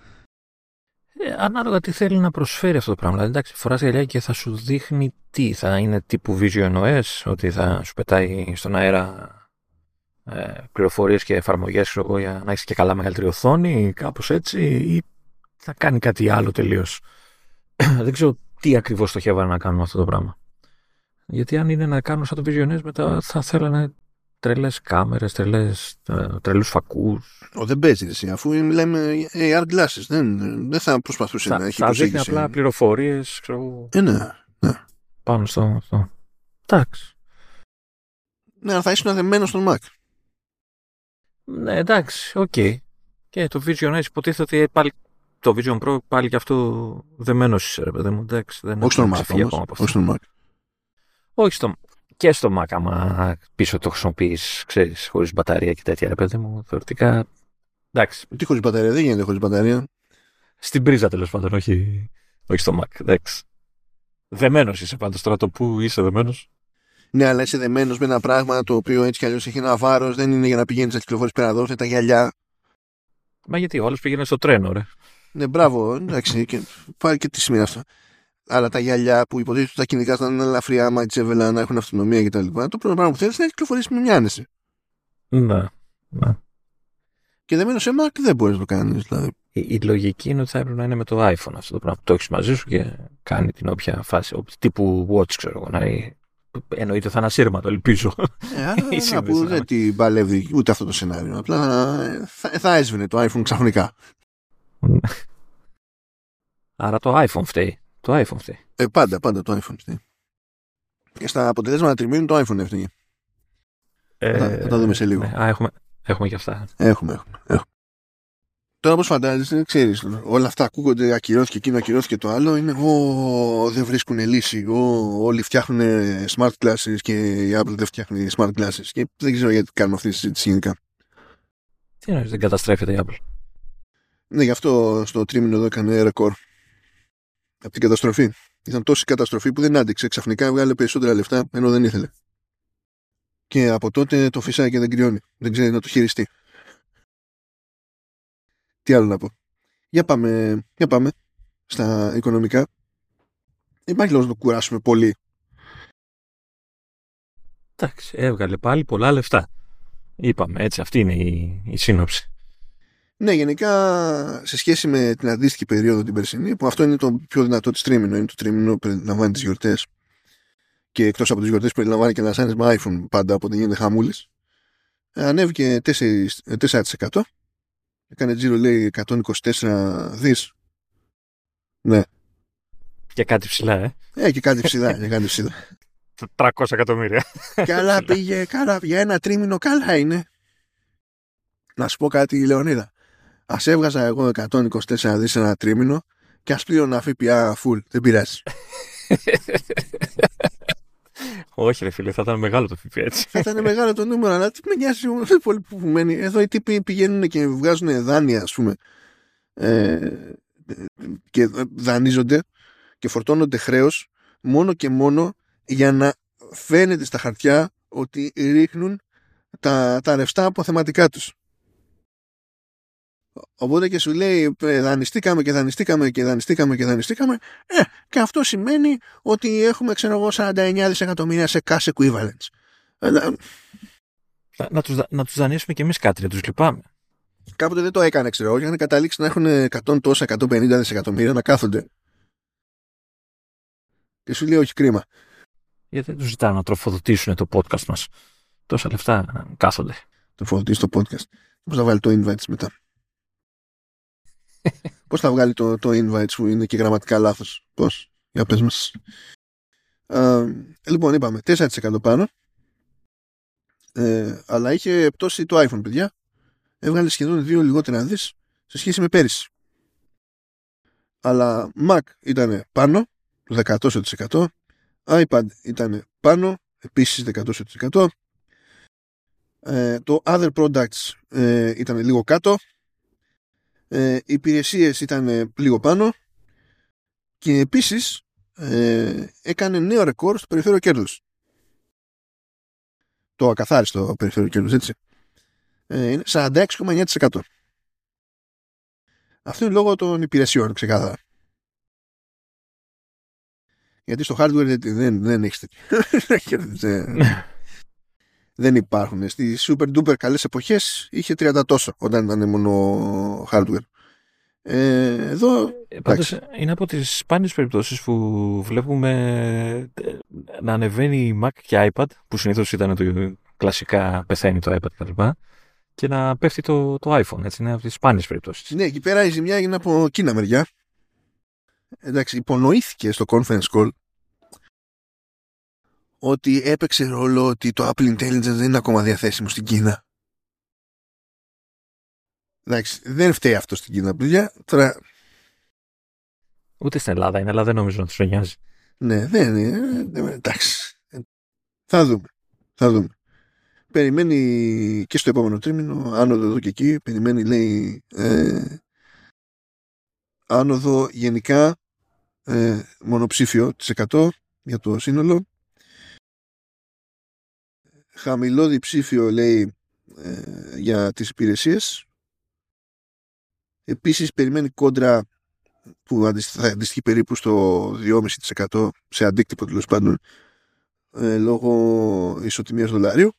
Ε, ανάλογα τι θέλει να προσφέρει αυτό το πράγμα. Δηλαδή, εντάξει, φοράς γυαλιά και θα σου δείχνει τι. Θα είναι τύπου Vision ο ες, ότι θα σου πετάει στον αέρα ε, πληροφορίες και εφαρμογές για να έχεις και καλά μεγαλύτερη οθόνη, κάπως έτσι, ή θα κάνει κάτι άλλο τελείως. Δεν ξέρω τι ακριβώς στοχεύανε να κάνουν αυτό το πράγμα. Γιατί αν είναι να κάνουν σαν το Vision ες, μετά θα θέλανε τρελές κάμερες, τρελές, τρελούς φακούς. Ο, δεν παίζει εσύ, αφού μιλάμε έι αρ glasses. Δεν, δεν θα προσπαθούσε θα, να έχει θα προσέγγιση. Θα δείχνει απλά πληροφορίες, ξέρω, ε, ναι, ναι. πάνω στο αυτό. Εντάξει. Ναι, αλλά θα ήσουν δεμένο στον Mac. Ναι, εντάξει, οκ. Okay. Και το Vision ες υποτίθεται ότι πάλι το Vision Pro πάλι και αυτό δεμένος είσαι, ρε παιδί μου. Εντάξει, δεν όχι στον Mac όμως. Όχι στον Mac. Όχι στο και στο Mac, άμα πίσω το χρησιμοποιείς, ξέρεις, χωρίς μπαταρία και τέτοια, ρε παιδί μου, θεωρητικά. Εντάξει. Τι χωρίς μπαταρία, δεν γίνεται χωρίς μπαταρία. Στην πρίζα τέλος πάντων, όχι, όχι στο Mac. Εντάξει. Δεμένος είσαι πάντως τώρα, το που είσαι δεμένος. Ναι, αλλά είσαι δεμένος με ένα πράγμα το οποίο έτσι κι αλλιώς έχει ένα βάρος, δεν είναι για να πηγαίνεις να κυκλοφορείς πέρα εδώ, είναι τα γυαλιά. Μα γιατί ο άλλος πήγαινε στο τρένο, ρε. Ναι, μπράβο, εντάξει, και πάρει και τι σημαίνει αυτό. Αλλά τα γυαλιά που υποτίθεται ότι τα κινητικά θα είναι ελαφριά, άμα τσέβελα, να έχουν αυτονομία κτλ. Το πρώτο πράγμα που θέλεις είναι να κυκλοφορήσεις με μια άνεση. Ναι, ναι. Και δεμένο σε Mac δεν μπορείς να το κάνεις. Δηλαδή. Η, η λογική είναι ότι θα έπρεπε να είναι με το iPhone αυτό το πράγμα που το έχεις μαζί σου και κάνει την όποια φάση. Τύπου watch, ξέρω εγώ. Να είναι, εννοείται θα είναι ασύρματο, ελπίζω. Ε, άρα που δεν την παλεύει ούτε αυτό το σενάριο. Απλά θα, θα έσβηνε το iPhone ξαφνικά. Άρα το iPhone φταίει. Το iPhone φταίει. Ε, πάντα, πάντα το iPhone φταίει. Και στα αποτελέσματα τριμήνου το iPhone έφταιγε. Ε, θα, θα τα δούμε σε λίγο. Ναι, α, έχουμε, έχουμε και αυτά. Έχουμε, έχουμε. έχουμε. Τώρα όπως φαντάζεσαι, ξέρεις, όλα αυτά ακούγονται, ακυρώθηκε εκείνο, ακυρώθηκε το άλλο, είναι «Ω, δεν βρίσκουν λύση, «Ω, όλοι φτιάχνουν smart glasses και η Apple δεν φτιάχνει smart glasses» και δεν ξέρω γιατί κάνουμε αυτή τη συζήτηση γενικά. Τι εννοείς, δεν καταστρέφεται η Apple? Ναι, γι' αυτό στο τρίμηνο εδώ έκανε ρεκόρ από την καταστροφή. Ήταν τόση καταστροφή που δεν άντεξε, ξαφνικά έβγαλε περισσότερα λεφτά ενώ δεν ήθελε. Και από τότε το φυσάει και δεν κρυώνει, δεν ξέρει να το χειριστεί. Τι άλλο να πω. Για πάμε, για πάμε στα οικονομικά. Υπάρχει λόγος να το κουράσουμε πολύ. Εντάξει, έβγαλε πάλι πολλά λεφτά. Είπαμε, έτσι, αυτή είναι η, η σύνοψη. Ναι, γενικά σε σχέση με την αντίστοιχη περίοδο την περσινή, που αυτό είναι το πιο δυνατό της τρίμηνο, είναι το τρίμηνο που περιλαμβάνει τις γιορτές και εκτός από τις γιορτές περιλαμβάνει και λανσάρισμα iPhone πάντα, οπότε γίνεται χαμούλες. Ανέβηκε τέσσερα τοις εκατό, έκανε τζίρο λέει εκατόν είκοσι τέσσερα δις. Ναι. Για κάτι ψηλά, ε. Ε, και κάτι ψηλά, για κάτι ψηλά. τριακόσια εκατομμύρια. Καλά πήγε, καλά, για ένα τρίμηνο καλά είναι. Να σου πω κάτι, Λεωνίδα. Ας έβγαζα εγώ εκατόν είκοσι τέσσερα δις ένα τρίμηνο και ας πλήρωνα ΦΠΑ full. Δεν πειράζει. Όχι, ρε φίλε, θα ήταν μεγάλο το ΦΠΑ έτσι. Θα ήταν μεγάλο το νούμερο, αλλά τι με νοιάζει πολύ που μένει. Εδώ οι τύποι πηγαίνουν και βγάζουν δάνεια, ας πούμε, ε, και δανείζονται και φορτώνονται χρέος μόνο και μόνο για να φαίνεται στα χαρτιά ότι ρίχνουν τα, τα ρευστά αποθεματικά τους. Οπότε και σου λέει δανειστήκαμε και δανειστήκαμε και δανειστήκαμε και δανειστήκαμε, ε, και αυτό σημαίνει ότι έχουμε, ξέρω εγώ, σαράντα εννέα δισεκατομμύρια σε cash equivalents. Να, να, τους, να τους δανείσουμε κι εμείς κάτι, να τους λυπάμαι. Κάποτε δεν το έκανε, ξέρω εγώ, είχαν καταλήξει να έχουν εκατό τόσα, εκατόν πενήντα δισεκατομμύρια να κάθονται. Και σου λέει όχι, κρίμα. Γιατί δεν τους ζητάνε να τροφοδοτήσουν το podcast μας. Τόσα λεφτά να κάθονται. Τροφοδοτήσει το podcast. Πώς θα βάλει το invite μετά. Πώς θα βγάλει το, το invite που είναι και γραμματικά λάθος. Πώς. Για πες μας. Uh, λοιπόν, είπαμε τέσσερα τοις εκατό πάνω. Ε, αλλά είχε πτώσει το iPhone, παιδιά. Έβγαλε σχεδόν δύο λιγότερα δις σε σχέση με πέρυσι. Αλλά Mac ήταν πάνω, δεκατό τοις εκατό. iPad ήταν πάνω, επίσης δεκατό τοις εκατό. Ε, το other products ε, ήταν λίγο κάτω. Ε, οι υπηρεσίες ήταν λίγο πάνω. Και επίσης ε, έκανε νέο ρεκόρ στο περιφέρειο κέρδους. Το ακαθάριστο περιφέρειο κέρδους, έτσι. Ε, είναι σαράντα έξι κόμμα εννέα τοις εκατό. Αυτό είναι λόγω των υπηρεσιών, ξεκάθαρα. Γιατί στο hardware δεν, δεν έχεις τέτοιο. Δεν υπάρχουν. Στις super duper καλές εποχές είχε τριάντα τόσο όταν ήταν μόνο hardware. Ε, εδώ ε, πάντως είναι από τις σπάνιες περιπτώσεις που βλέπουμε να ανεβαίνει η Mac και iPad, που συνήθως ήταν το κλασικά πεθαίνει το iPad κτλ, και να πέφτει το, το iPhone. Έτσι, είναι από τις σπάνιες περιπτώσεις. Ναι, εκεί πέρα η ζημιά έγινε από Κίνα μεριά. Εντάξει, υπονοήθηκε στο conference call ότι έπαιξε ρόλο ότι το Apple Intelligence δεν είναι ακόμα διαθέσιμο στην Κίνα. Εντάξει, δεν φταίει αυτό στην Κίνα, παιδιά. Τώρα... Ούτε στην Ελλάδα είναι, αλλά δεν νομίζω να τους νοιάζει. Ναι, δεν είναι. Εντάξει. Θα δούμε. Θα δούμε. Περιμένει και στο επόμενο τρίμηνο, άνοδο εδώ και εκεί. Περιμένει, λέει, ε, άνοδο γενικά ε, μονοψήφιο της εκατό για το σύνολο. Χαμηλό διψήφιο, λέει, ε, για τις υπηρεσίες. Επίσης περιμένει κόντρα που θα αντιστοιχεί περίπου στο δύο κόμμα πέντε τοις εκατό σε αντίκτυπο, τέλος πάντων, ε, λόγω ισοτιμίας δολαρίου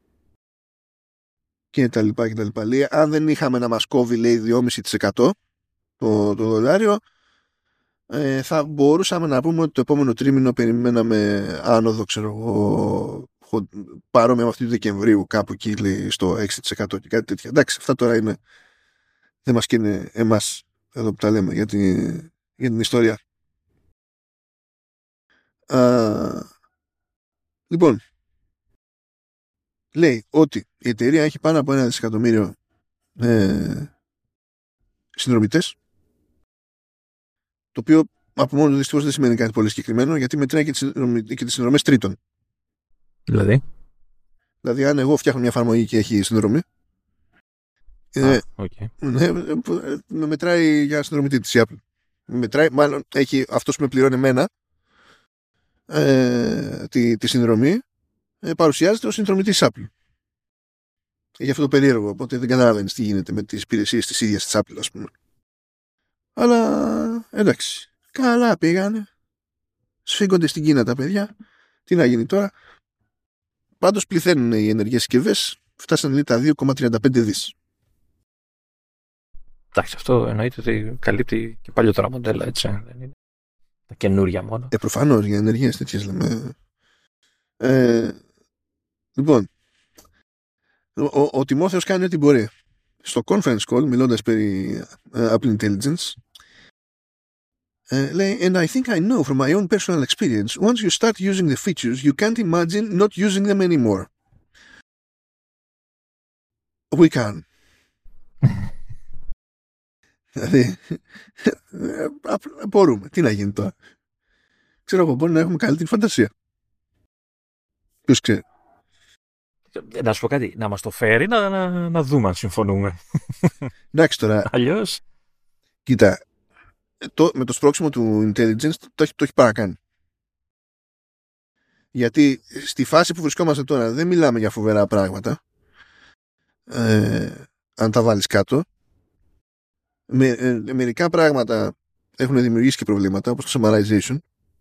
και τα λοιπά και τα λοιπά. Λέει, αν δεν είχαμε να μας κόβει, λέει, δύο κόμμα πέντε τοις εκατό το, το δολάριο, ε, θα μπορούσαμε να πούμε ότι το επόμενο τρίμηνο περιμέναμε άνοδο, ξέρω εγώ, παρόμοια με αυτή του Δεκεμβρίου, κάπου εκεί, λέει, στο έξι τοις εκατό και κάτι τέτοια. Εντάξει, αυτά τώρα είναι, δεν μας καίνε εμάς εδώ που τα λέμε για την, για την ιστορία. Α, λοιπόν, λέει ότι η εταιρεία έχει πάνω από ένα δισεκατομμύριο ε, συνδρομητές, το οποίο από μόνο δυστυχώς δεν σημαίνει κάτι πολύ συγκεκριμένο, γιατί μετράει και τις, και τις συνδρομές τρίτων. Δηλαδή? Δηλαδή, αν εγώ φτιάχνω μια εφαρμογή και έχει συνδρομή, ε, okay. ναι, με μετράει για συνδρομητή της Apple. Μετράει, μάλλον έχει αυτός που με πληρώνει εμένα ε, τη, τη συνδρομή, ε, παρουσιάζεται ως συνδρομητής της Apple. Έχει αυτό το περίεργο, οπότε δεν καταλαβαίνεις τι γίνεται με τις υπηρεσίες της ίδιας της Apple, ας πούμε. Αλλά εντάξει, καλά πήγανε. Σφίγγονται στην Κίνα τα παιδιά. Τι να γίνει τώρα? Πάντως πληθαίνουν οι ενεργές συσκευές. Φτάσανε τα δύο κόμμα τριάντα πέντε δις. Εντάξει, αυτό εννοείται ότι καλύπτει και παλιότερα μοντέλα, έτσι. Δεν είναι τα καινούρια μόνο. Ε, προφανώς για ενεργείες τέτοιες λέμε. Ε, λοιπόν, ο, ο, ο Τιμόθεος κάνει ό,τι μπορεί. Στο conference call, μιλώντας περί uh, Apple Intelligence, uh, λέει, and I think I know from my own personal experience, once you start using the features, you can't imagine not using them anymore. We can. Δηλαδή, μπορούμε. Τι να γίνει τώρα. Ξέρω εγώ, μπορεί να έχουμε καλύτερη φαντασία. Ποιος ξέρει. Να σου πω κάτι, να μας το φέρει να, να, να δούμε αν συμφωνούμε. Εντάξει τώρα. Αλλιώς. Κοίτα, το, με το σπρώξιμο του intelligence το, το, το έχει παρακάνει. Γιατί στη φάση που βρισκόμαστε τώρα δεν μιλάμε για φοβερά πράγματα. Ε, αν τα βάλεις κάτω. Με, ε, μερικά πράγματα έχουν δημιουργήσει και προβλήματα, όπως το summarization,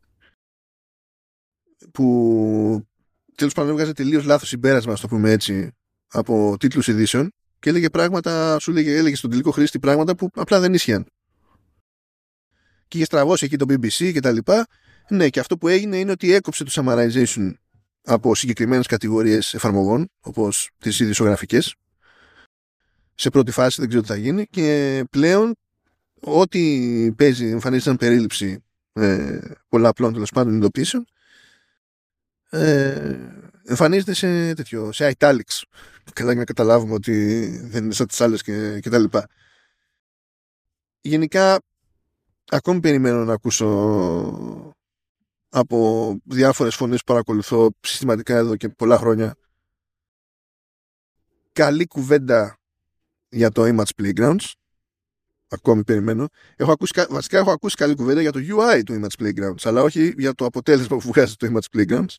που τέλος πάντων έβγαζε τελείως λάθος συμπέρασμα, ας το πούμε έτσι, από τίτλους ειδήσεων και έλεγε πράγματα, σου έλεγε, έλεγε στον τελικό χρήστη πράγματα που απλά δεν ίσχυαν. Και είχε στραβώσει εκεί το μπι μπι σι και τα λοιπά. Ναι, και αυτό που έγινε είναι ότι έκοψε το summarization από συγκεκριμένες κατηγορίες εφαρμογών, όπως τις ειδησιογραφικές. Σε πρώτη φάση δεν ξέρω τι θα γίνει, και πλέον ό,τι παίζει, εμφανίζεται σαν περίληψη ε, πολλαπλών τέλος πάντων ειδοποιήσεων, ε, εμφανίζεται σε τέτοιο, σε italics. Καλά για να καταλάβουμε ότι δεν είναι σαν τις άλλες και, και τα λοιπά. Γενικά, ακόμη περιμένω να ακούσω από διάφορες φωνές που παρακολουθώ συστηματικά εδώ και πολλά χρόνια καλή κουβέντα για το Image Playgrounds. Ακόμη περιμένω. Έχω ακούσει, βασικά έχω ακούσει καλή κουβέντα για το γιου άι του Image Playgrounds, αλλά όχι για το αποτέλεσμα που βγάζει το Image Playgrounds.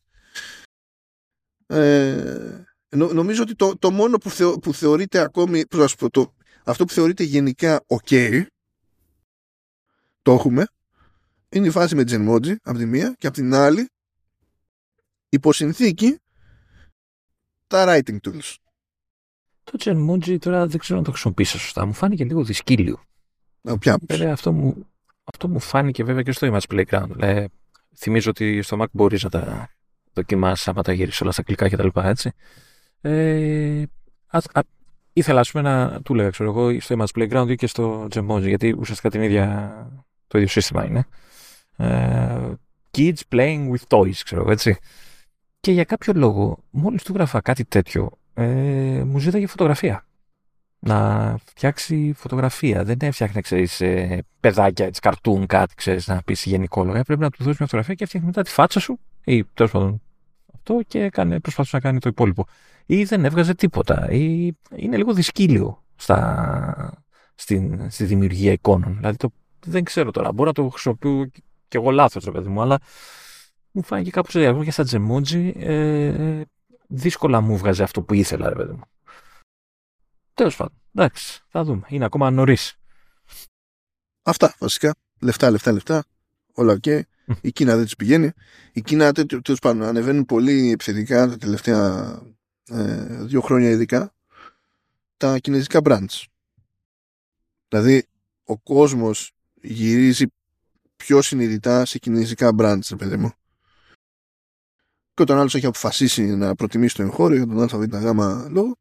Ε, νο, νομίζω ότι το, το μόνο που, θεω, που θεωρείται ακόμη, πω, το, αυτό που θεωρείται γενικά ok, το έχουμε, είναι η φάση με Genmoji από τη μία, και από την άλλη υποσυνθήκη τα writing tools. Το Genmoji τώρα δεν ξέρω να το χρησιμοποιήσω σωστά. Μου φάνηκε λίγο δυσκύλιο. Βέβαια, αυτό μου, αυτό μου φάνηκε βέβαια και στο Image Playground. Λέ, θυμίζω ότι στο Mac μπορείς να τα δοκιμάσεις άμα τα γυρίσεις όλα στα αγγλικά και τα λοιπά, έτσι. Ε, α, α, ήθελα ας πούμε να του λέγα, ξέρω εγώ, στο Image Playground ή και στο Genmoji, γιατί ουσιαστικά την ίδια, το ίδιο σύστημα είναι. Ε, kids playing with toys, ξέρω εγώ, έτσι. Και για κάποιο λόγο, μόλις του γράφα κάτι τέτοιο, ε, μου ζήταγε φωτογραφία. Να φτιάξει φωτογραφία. Δεν έφτιαχνε, ξέρεις, ε, παιδάκια, έτσι, καρτούν, κάτι, ξέρεις, να πεις γενικόλογα. Πρέπει να του δώσεις μια φωτογραφία και έφτιαχνε μετά τη φάτσα σου, ή τέλος πάντων αυτό, και έκανε, προσπαθούσε να κάνει το υπόλοιπο. Ή δεν έβγαζε τίποτα. Ή είναι λίγο δυσκύλιο στα, στην, στη δημιουργία εικόνων. Δηλαδή, το, δεν ξέρω τώρα. Μπορώ να το χρησιμοποιώ κι εγώ λάθος, ρε παιδί μου, αλλά μου φάνηκε κάπως διαγωνισμό για στα Genmoji. Ε, δύσκολα μου βγάζει αυτό που ήθελα, ρε παιδί μου. Τέλος πάντων, εντάξει, θα δούμε. Είναι ακόμα νωρίς. Αυτά βασικά. Λεφτά, λεφτά, λεφτά. Όλα οκ. Okay. Η Κίνα δεν τους πηγαίνει. Η Κίνα, τέλος πάντων, ανεβαίνουν πολύ επιθετικά τα τελευταία ε, δύο χρόνια ειδικά τα κινέζικα brands. Δηλαδή, ο κόσμος γυρίζει πιο συνειδητά σε κινέζικα brands, ρε παιδί μου. Και όταν άλλος έχει αποφασίσει να προτιμήσει το εγχώριο για τον ΑΒΓ λόγο,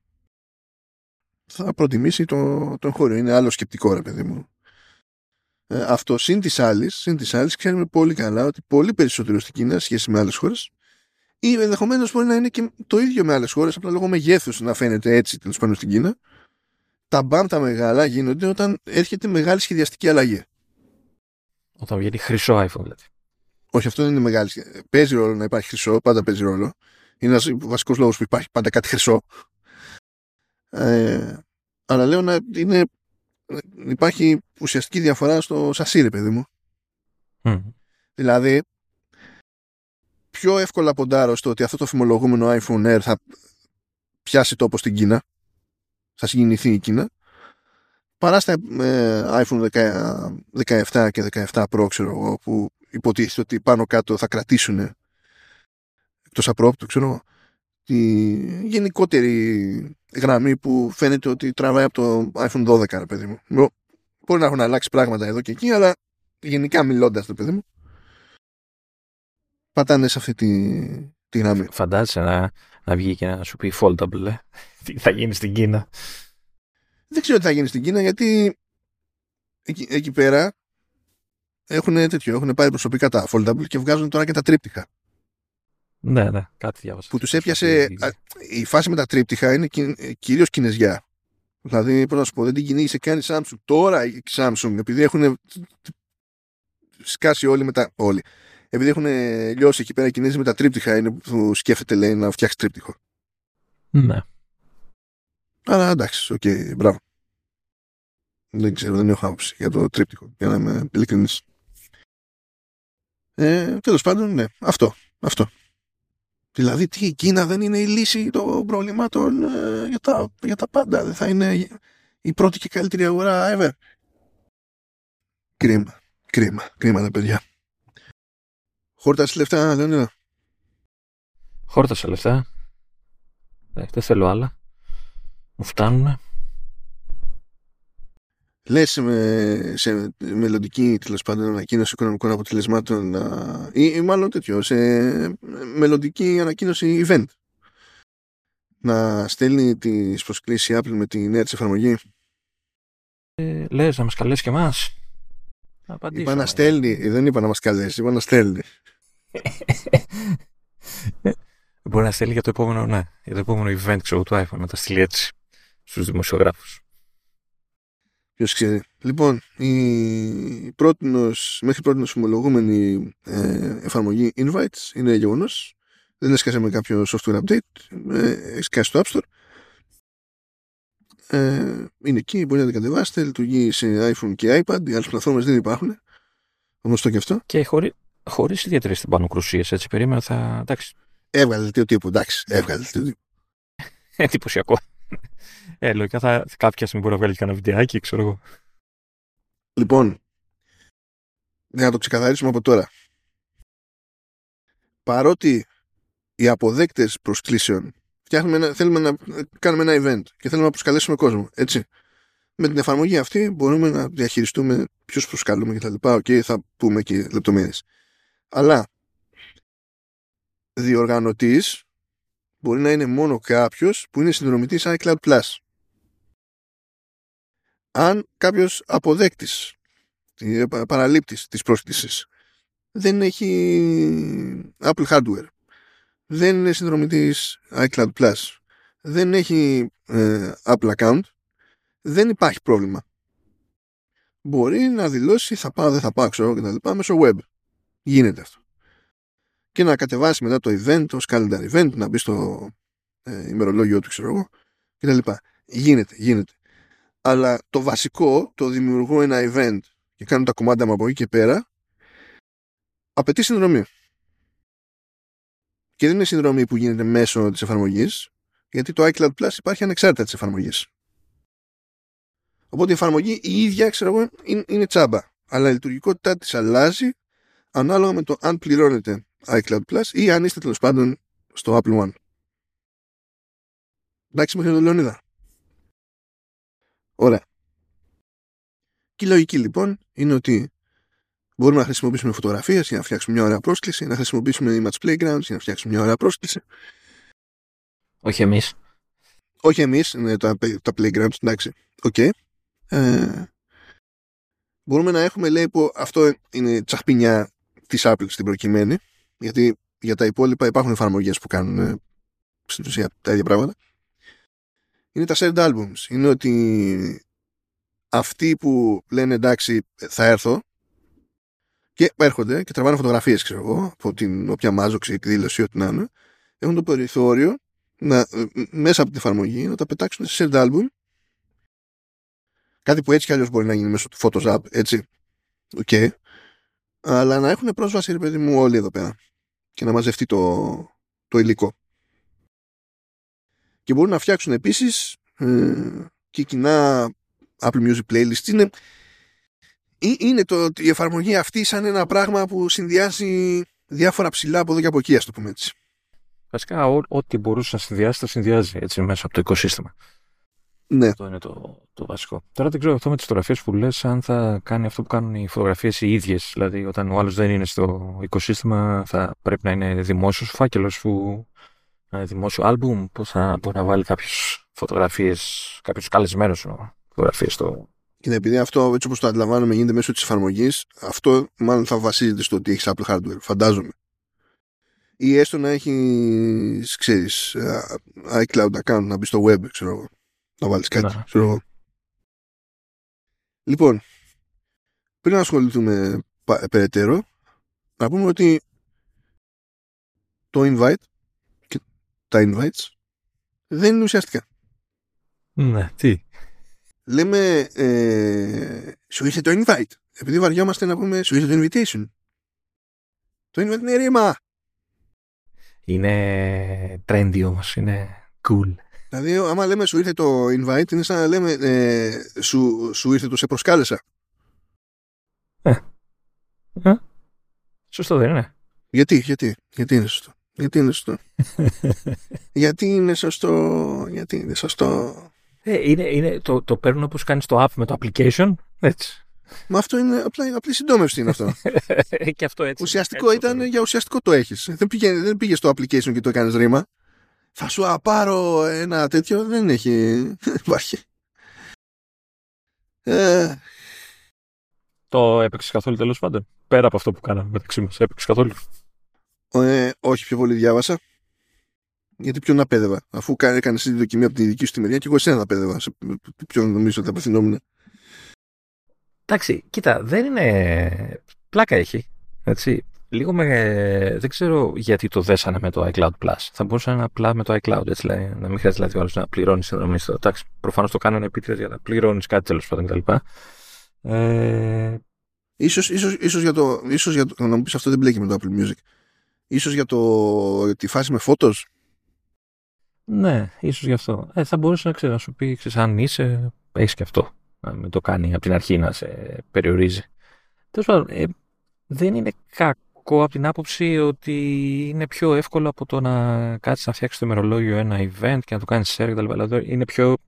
θα προτιμήσει το, το εγχώριο. Είναι άλλο σκεπτικό, ρε παιδί μου. Ε, αυτό συν της άλλης, συν της άλλης, ξέρουμε πολύ καλά ότι πολύ περισσότερο στην Κίνα σχέση με άλλες χώρες, ή ενδεχομένως μπορεί να είναι και το ίδιο με άλλες χώρες, απλά λόγω μεγέθους να φαίνεται έτσι τέλος πάντων στην Κίνα. Τα μπαμ τα μεγάλα γίνονται όταν έρχεται μεγάλη σχεδιαστική αλλαγή. Όταν βγαίνει χρυσό iPhone, δηλαδή. Όχι, αυτό δεν είναι μεγάλη. Παίζει ρόλο να υπάρχει χρυσό, πάντα παίζει ρόλο. Είναι ένας βασικός λόγος που υπάρχει πάντα κάτι χρυσό. Ε, αλλά λέω να είναι, υπάρχει ουσιαστική διαφορά στο σασί, ρε παιδί μου. Mm. Δηλαδή, πιο εύκολα ποντάρω στο ότι αυτό το φημολογούμενο iPhone Air θα πιάσει τόπο στην Κίνα, θα συγκινηθεί η Κίνα, παρά στα ε, iPhone δεκαεπτά και δεκαεπτά Pro, ξέρω εγώ, που υποτίθεται ότι πάνω κάτω θα κρατήσουν εκτός απρόπτου, ξέρω εγώ. τη γενικότερη γραμμή που φαίνεται ότι τραβάει από το άιφον δώδεκα, ρε παιδί μου. Μπορεί να έχουν αλλάξει πράγματα εδώ και εκεί, αλλά γενικά μιλώντας, ρε παιδί μου, πατάνε σε αυτή τη, τη γραμμή. Φαντάζεσαι να, να βγει και να σου πει foldable, ε? Τι θα γίνει στην Κίνα. Δεν ξέρω τι θα γίνει στην Κίνα, γιατί εκεί, εκεί πέρα έχουν τέτοιο, έχουν πάρει προσωπικά τα foldable και βγάζουν τώρα και τα τρίπτυχα. Ναι, ναι, κάτι διάβασα. Που τους έπιασε. Α, η φάση με τα τρίπτυχα είναι κυ, κυρίως κινεζιά. Δηλαδή, πώς να σου πω, δεν την κυνήγησε καν η Samsung. Τώρα η Samsung, επειδή έχουν σκάσει όλοι με τα. Όλοι. Επειδή έχουν λιώσει εκεί πέρα οι Κινέζοι με τα τρίπτυχα, είναι που σκέφτεται, λέει, να φτιάξει τρίπτυχο. Ναι. Αλλά εντάξει, οκ, okay, μπράβο. Δεν ξέρω, δεν έχω άποψη για το τρίπτυχο, για να είμαι ειλικρινής. Ε, τέλος πάντων, ναι, αυτό. Αυτό. Δηλαδή, τι, η Κίνα δεν είναι η λύση των προβλημάτων ε, για, τα, για τα πάντα. Δεν θα είναι η πρώτη και καλύτερη αγορά ever. Κρίμα. Κρίμα. Κρίμα, τα παιδιά. Χόρτασε λεφτά, Λεωνίδα. Χόρτασα λεφτά. Ε, δεν θέλω άλλα. Μου φτάνουνε. Λες με, σε μελλοντική, τέλος πάντων, ανακοίνωση οικονομικών αποτελεσμάτων α, ή, ή μάλλον τέτοιο, σε μελλοντική ανακοίνωση event, να στέλνει τις προσκλήσεις Apple με τη νέα της εφαρμογή. Ε, λες να μας καλέσει και εμάς. Να απαντήσω. Είπα να στέλνει, δεν είπα να μας καλέσει, είπα να στέλνει. Μπορεί να στέλνει για το επόμενο, ναι, για το επόμενο event, ξέρω, του iPhone, να τα στείλει έτσι στους δημοσιογράφους. Ποιος ξέρει. Λοιπόν, η πρότινος, μέχρι πρότινος ομολογούμενη ε, εφαρμογή Invites είναι γεγονός. Δεν έσκασε με κάποιο software update. Ε, έσκασε στο App Store. Ε, είναι εκεί, μπορεί να την κατεβάσετε. Λειτουργεί σε iPhone και iPad. Οι άλλες πλατφόρμες δεν υπάρχουν. Γνωστό και αυτό. Και χωρί, χωρίς ιδιαίτερες τυμπανοκρουσίες, έτσι. Περίμενα θα. Εντάξει. Έβγαλε δελτίο τύπου. Εντάξει, έβγαλε δελτίο τύπου. Εντυπωσιακό. Ε, λογικά θα, κάποια στιγμή μπορεί να βγάλει κανένα βιντεάκι, ξέρω εγώ. Λοιπόν, για να το ξεκαθαρίσουμε από τώρα. Παρότι οι αποδέκτες προσκλήσεων φτιάχνουμε, θέλουμε να κάνουμε ένα event και θέλουμε να προσκαλέσουμε κόσμο, έτσι. Με την εφαρμογή αυτή μπορούμε να διαχειριστούμε ποιους προσκαλούμε και τα λοιπά. Οκ, okay, θα πούμε και λεπτομέρειες. Αλλά διοργανωτής μπορεί να είναι μόνο κάποιος που είναι συνδρομητής iCloud Plus. Αν κάποιος αποδέκτης, παραλήπτης της πρόσκλησης, δεν έχει Apple hardware, δεν είναι συνδρομητής iCloud Plus, δεν έχει ε, Apple account, δεν υπάρχει πρόβλημα. Μπορεί να δηλώσει θα πάω, δεν θα πάω, ξέρω και τα λοιπά, μέσω web. Γίνεται αυτό. Και να κατεβάσει μετά το event ως calendar event, να μπει στο ε, ημερολόγιο του, ξέρω εγώ, και τα λοιπά. Γίνεται, γίνεται. Αλλά το βασικό, το δημιουργώ ένα event και κάνω τα κομμάτια μου από εκεί και πέρα, απαιτεί συνδρομή. Και δεν είναι συνδρομή που γίνεται μέσω της εφαρμογής, γιατί το iCloud Plus υπάρχει ανεξάρτητα της εφαρμογής. Οπότε η εφαρμογή η ίδια, ξέρω εγώ, είναι, είναι τσάμπα. Αλλά η λειτουργικότητά της αλλάζει ανάλογα με το αν πληρώνετε iCloud Plus ή αν είστε τέλος πάντων στο Apple One. Εντάξει μέχρι τον Λεωνίδα. Ωραία. Και η λογική λοιπόν είναι ότι μπορούμε να χρησιμοποιήσουμε φωτογραφίες για να φτιάξουμε μια ωραία πρόσκληση, να χρησιμοποιήσουμε image playgrounds για να φτιάξουμε μια ωραία πρόσκληση. Όχι εμείς. Όχι εμείς, είναι τα, τα playgrounds, εντάξει. Οκ. Okay. Ε, μπορούμε να έχουμε, λέει, που αυτό είναι τσαχπινιά της Apple στην προκειμένη, γιατί για τα υπόλοιπα υπάρχουν εφαρμογές που κάνουν ε, στην ουσία τα ίδια πράγματα. Είναι τα shared albums. Είναι ότι αυτοί που λένε εντάξει θα έρθω και έρχονται και τραβάνε φωτογραφίες, ξέρω εγώ, από την όποια μάζοξη, εκδήλωση, ό,τι να είναι, έχουν το περιθώριο να, μέσα από την εφαρμογή να τα πετάξουν σε shared album. Κάτι που έτσι κι αλλιώς μπορεί να γίνει μέσω του Photos App, έτσι. Οκ. Okay. Αλλά να έχουν πρόσβαση, ρε παιδί μου, όλοι εδώ πέρα. Και να μαζευτεί το, το υλικό. Και μπορούν να φτιάξουν επίσης ε, και κοινά Apple Music Playlist. Είναι, είναι το, η εφαρμογή αυτή σαν ένα πράγμα που συνδυάζει διάφορα ψηλά από εδώ και από εκεί, ας το πούμε έτσι. Βασικά, ό, ό,τι μπορούσε να συνδυάσει, τα συνδυάζει έτσι, μέσα από το οικοσύστημα. Ναι. Αυτό είναι το, το βασικό. Τώρα δεν ξέρω αυτό με τις φωτογραφίες που λες, αν θα κάνει αυτό που κάνουν οι φωτογραφίες οι ίδιες. Δηλαδή, όταν ο άλλος δεν είναι στο οικοσύστημα, θα πρέπει να είναι δημόσιος φάκελος που. Να είναι δημόσιο άλμπουμ, που θα μπορεί να βάλει κάποιες φωτογραφίες, κάποιους καλεσμένους φωτογραφίες στο. Και επειδή αυτό, έτσι όπως το αντιλαμβάνομαι, γίνεται μέσω της εφαρμογής, αυτό μάλλον θα βασίζεται στο ότι έχεις Apple hardware, φαντάζομαι. Ή έστω να έχεις, ξέρεις, iCloud account, να μπει στο web, ξέρω εγώ. Να βάλεις κάτι, Να. ξέρω εγώ. Λοιπόν, πριν να ασχοληθούμε περαιτέρω, να πούμε ότι το invite και τα invites δεν είναι ουσιαστικά. Ναι, τι. Λέμε, ε, σου ήρθε το invite. Επειδή βαριόμαστε να πούμε, σου ήρθε το invitation. Το invite είναι ρήμα. Είναι trendy όμως, είναι cool. Δηλαδή, άμα λέμε σου ήρθε το invite, είναι σαν να λέμε ε, σου, σου ήρθε το σε προσκάλεσα. Ε. Ε. Σωστό δεν είναι? Γιατί, γιατί, γιατί είναι σωστό. Γιατί είναι σωστό. γιατί είναι σωστό. Γιατί είναι σωστό. Ε, είναι, είναι, το, το παίρνουν όπως κάνεις το app με το application, έτσι. Μα αυτό είναι απλά, απλή συντόμευση είναι αυτό. Και αυτό έτσι. Ουσιαστικό έτσι ήταν, για ουσιαστικό το έχεις. Δεν πήγε, δεν πήγε στο application και το έκανες ρήμα. Θα σου απάρω ένα τέτοιο, δεν έχει. Δεν υπάρχει. Ε... Το έπαιξες καθόλου τέλος πάντων? Πέρα από αυτό που κάναμε μεταξύ μας, έπαιξες καθόλου? Ε, όχι, πιο πολύ διάβασα. Γιατί ποιον απέδευα. Αφού έκανε τη δοκιμή από τη δική σου τη μεριά και εγώ εσένα απέδευα. Σε ποιον νομίζω ότι απευθυνόμουν. Εντάξει, κοίτα, δεν είναι. Πλάκα έχει. Έτσι. Λίγο με. Δεν ξέρω γιατί το δέσανε με το iCloud Plus. Θα μπορούσε να είναι απλά με το iCloud, έτσι, δηλαδή, να μην χρειάζεται δηλαδή, ο άλλος να πληρώνει συνδρομή. Εντάξει, προφανώς το κάνανε επίτηδες για να πληρώνει κάτι τέλος πάντων κτλ. Ε... Ίσως, ίσως, ίσως για το. Ίσως για το να μου πεις αυτό δεν μπλέκει με το Apple Music. Ίσως για το, τη φάση με φώτος. Ναι, ίσως γι' αυτό. Ε, θα μπορούσε να, ξέρω, να σου πει, ξέρεις, αν είσαι, έχεις και αυτό. Να μην το κάνει από την αρχή να σε περιορίζει. Τέλος πάντων, ε, δεν είναι κακό από την άποψη ότι είναι πιο εύκολο από το να κάτσεις να φτιάξεις το ημερολόγιο ένα event και να το κάνεις share κτλ. Δηλαδή είναι πιο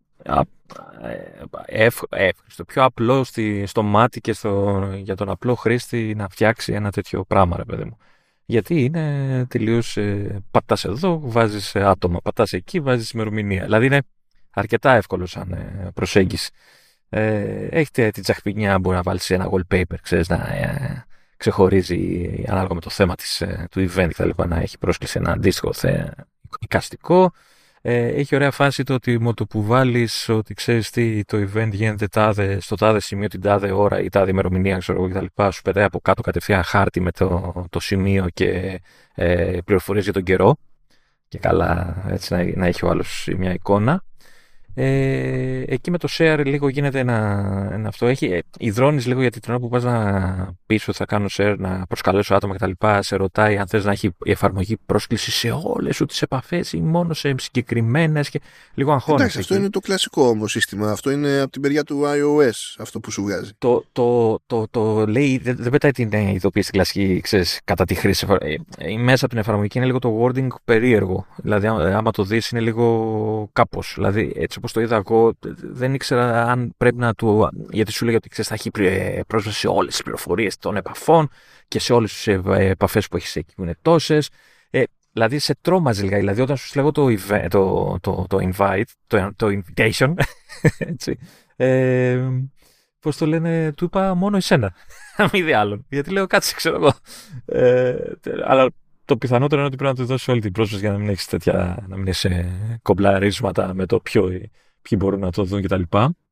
εύκολο, πιο απλό στη, στο μάτι και στο, για τον απλό χρήστη να φτιάξει ένα τέτοιο πράγμα, ρε παιδί μου. Γιατί είναι τελείως ε, πατάς εδώ, βάζεις άτομα, πατάς εκεί, βάζεις ημερομηνία. Δηλαδή είναι αρκετά εύκολο σαν ε, προσέγγιση. Ε, έχετε την τσαχπινιά, μπορεί να βάλεις ένα wallpaper, ξέρεις, να ε, ξεχωρίζει ανάλογα με το θέμα της, ε, του event κτλ. Να έχει πρόσκληση ένα αντίστοιχο θε, εικαστικό. Ε, έχει ωραία φάση το ότι με το που βάλεις ότι ξέρεις τι, το event γίνεται τάδε, στο τάδε σημείο την τάδε ώρα ή τάδε ημερομηνία, ξέρω εγώ κτλ. Σου πετάει από κάτω κατευθείαν χάρτη με το, το σημείο και ε, πληροφορίες για τον καιρό. Και καλά, έτσι να, να έχει ο άλλος μια εικόνα. Ε, εκεί με το share λίγο γίνεται ένα, ένα αυτό. Έχει, υδρώνεις λίγο γιατί την ώρα που πας να πεις ότι θα κάνω share, να προσκαλέσω άτομα κτλ. Σε ρωτάει αν θες να έχει η εφαρμογή πρόσκληση σε όλες σου τις επαφές ή μόνο σε συγκεκριμένες και λίγο αγχώνεσαι. Εντάξει, αυτό είναι το κλασικό όμως σύστημα. Αυτό είναι από την μεριά του iOS αυτό που σου βγάζει. Το, το, το, το λέει, δεν, δεν πετάει την ειδοποίηση κλασική, ξέρεις, κατά τη χρήση. Ε, μέσα από την εφαρμογή είναι λίγο το wording περίεργο. Δηλαδή, άμα το δεις, είναι λίγο κάπως. Δηλαδή, έτσι όπως το είδα εγώ, δεν ήξερα αν πρέπει να του. Γιατί σου λέει ότι ξέρεις, θα έχει πρόσβαση σε όλες τις πληροφορίες των επαφών και σε όλες τις επαφές που έχεις εκεί που είναι τόσες. Ε, δηλαδή, σε τρόμαζε λίγα. Δηλαδή, όταν σου συλλέγω το, το, το, το invite, το, το invitation, έτσι. Ε, πώς το λένε, του είπα μόνο εσένα. Μη δει άλλον. Γιατί λέω κάτσε, ξέρω εγώ. Ε, αλλά το πιθανότερο είναι ότι πρέπει να του δώσει όλη την πρόσβαση για να μην έχεις τέτοια, να μην έχεις κομπλαρίσματα με το ποιο, ποιοι μπορούν να το δουν κτλ.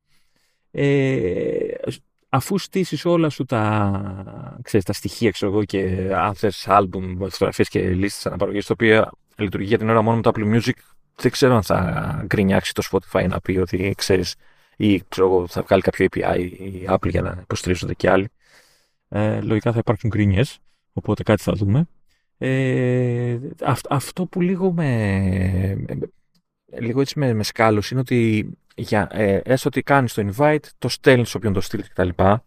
Ε, αφού στήσεις όλα σου τα, ξέρεις, τα στοιχεία, ξέρω εγώ, και αν θες άλμπουμ, φωτογραφίες και λίστες αναπαραγωγής, το οποίο λειτουργεί για την ώρα μόνο με το Apple Music, δεν ξέρω αν θα γκρινιάξει το Spotify να πει ότι ξέρεις, ή ξέρω, θα βγάλει κάποιο έι πι άι η Apple για να υποστηρίζονται και άλλοι. Ε, λογικά θα υπάρχουν γκρίνιες, οπότε κάτι θα δούμε. Ε, αυ, αυτό που λίγο με, λίγο έτσι με, με σκάλωσε είναι ότι για, ε, έστω ότι κάνεις το invite, το στέλνεις όποιον το στείλει κτλ. Ε,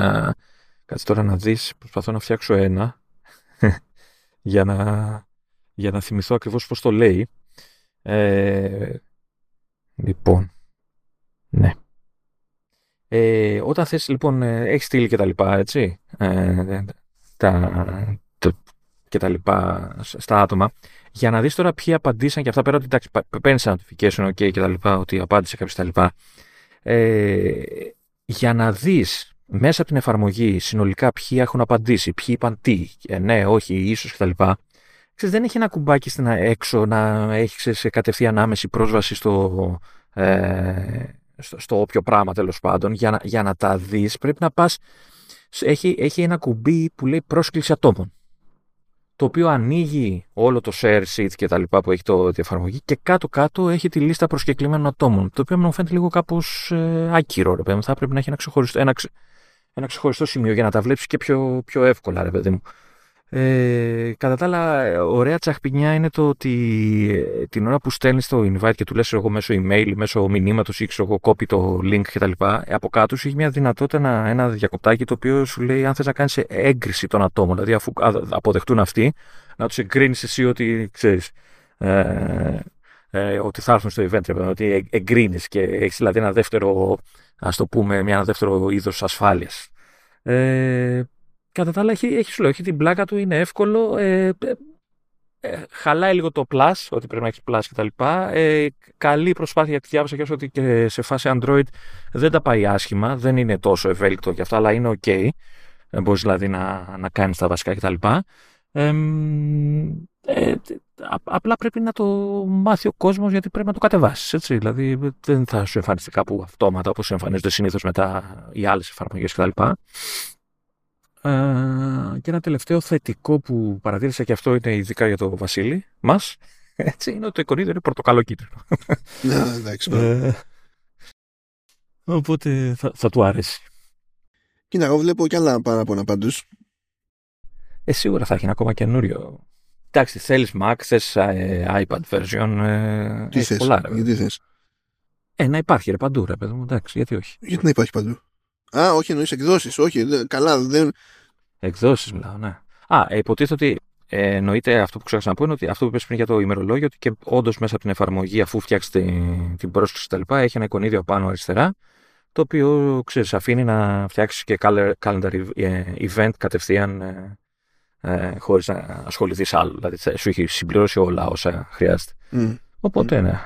κάτσε τώρα να δεις, προσπαθώ να φτιάξω ένα για να, για να θυμηθώ ακριβώς πώς το λέει. Ε, λοιπόν, ναι. Ε, όταν θες, λοιπόν, έχεις στείλει και τα λοιπά, έτσι, ε, τα, τα, και τα λοιπά στα άτομα, για να δεις τώρα ποιοι απαντήσαν και αυτά, πέρα ότι εντάξει, παίρνεις ένα notification, ok, και τα λοιπά, ότι απάντησε κάποιος τα λοιπά, ε, για να δεις μέσα από την εφαρμογή συνολικά ποιοι έχουν απαντήσει, ποιοι είπαν τι, ε, ναι, όχι, ίσως και τα λοιπά. Ξέρεις, δεν έχει ένα κουμπάκι στην έξω να έχεις σε κατευθείαν άμεση πρόσβαση στο, ε, στο, στο όποιο πράγμα, τέλος πάντων. Για να, για να τα δεις πρέπει να πας, έχει, έχει ένα κουμπί που λέει πρόσκληση ατόμων, το οποίο ανοίγει όλο το share sheet και τα λοιπά που έχει το, τη εφαρμογή, και κάτω-κάτω έχει τη λίστα προσκεκλημένων ατόμων, το οποίο μου φαίνεται λίγο κάπως ε, άκυρο, ρε παιδί μου. Θα πρέπει να έχει ένα ξεχωριστό, ένα, ένα ξεχωριστό σημείο για να τα βλέπεις και πιο, πιο εύκολα, ρε παιδί μου. Ε, κατά τα άλλα, ωραία τσαχπινιά είναι το ότι ε, την ώρα που στέλνεις το invite και του λες εγώ μέσω email, μέσω μηνύματος ή ξέρω εγώ copy το link κτλ., από κάτω σου έχει μια δυνατότητα, ένα, ένα διακοπτάκι το οποίο σου λέει αν θες να κάνεις έγκριση των ατόμων, δηλαδή αφού αποδεχτούν αυτοί, να τους εγκρίνεις εσύ ότι ξέρεις, ε, ε, ότι θα έρθουν στο event, ότι εγκρίνεις και έχεις δηλαδή ένα δεύτερο, ας το πούμε, μια, ένα δεύτερο είδος ασφάλειας. Ε, Κατά τα άλλα, έχει, έχει, σου λέω, έχει την πλάκα του, είναι εύκολο. Ε, ε, ε, χαλάει λίγο το plus, ότι πρέπει να έχει plus κτλ. Ε, καλή προσπάθεια, γιατί διάβασα και ότι και σε φάση Android δεν τα πάει άσχημα, δεν είναι τόσο ευέλικτο και αυτά, αλλά είναι ok. Ε, μπορείς δηλαδή να, να κάνεις τα βασικά κτλ. Ε, ε, απλά πρέπει να το μάθει ο κόσμος, γιατί πρέπει να το κατεβάσεις. Έτσι. Δηλαδή δεν θα σου εμφανιστεί κάπου αυτόματα όπως εμφανίζονται συνήθως μετά οι άλλες εφαρμογές κτλ. Uh, και ένα τελευταίο θετικό που παρατήρησα, και αυτό είναι ειδικά για το Βασίλη μας, έτσι, είναι ότι το εικονίδιο είναι πορτοκαλό-κίτρινο. Ναι, εντάξει. uh, οπότε θα, θα του άρεσει. Κοίτα, εγώ βλέπω κι άλλα παράπονα πάντως. Ε, σίγουρα θα έχει ακόμα καινούριο. Εντάξει, θέλεις Mac, θες ε, iPad version. Ε, τι θες, πολλά, γιατί θες. Ε, να υπάρχει ρε παντού, ρε παιδί μου, εντάξει, γιατί όχι. Γιατί να υπάρχει παντού. Α, όχι, εννοείς εκδόσεις, όχι, δε, καλά, δεν... Εκδόσεις μιλάω, ναι. Α, ε, υποτίθεται ότι ε, εννοείται αυτό που ξέχασα να πω, είναι ότι αυτό που είπες πριν για το ημερολόγιο, ότι και όντως μέσα από την εφαρμογή, αφού φτιάξει την, την πρόσκληση κτλ., έχει ένα εικονίδιο πάνω αριστερά, το οποίο ξέρεις, αφήνει να φτιάξει και calendar event κατευθείαν, ε, ε, χωρίς να ασχοληθείς άλλο. Δηλαδή σου έχει συμπληρώσει όλα όσα χρειάζεται. Mm. Οπότε, mm. ναι.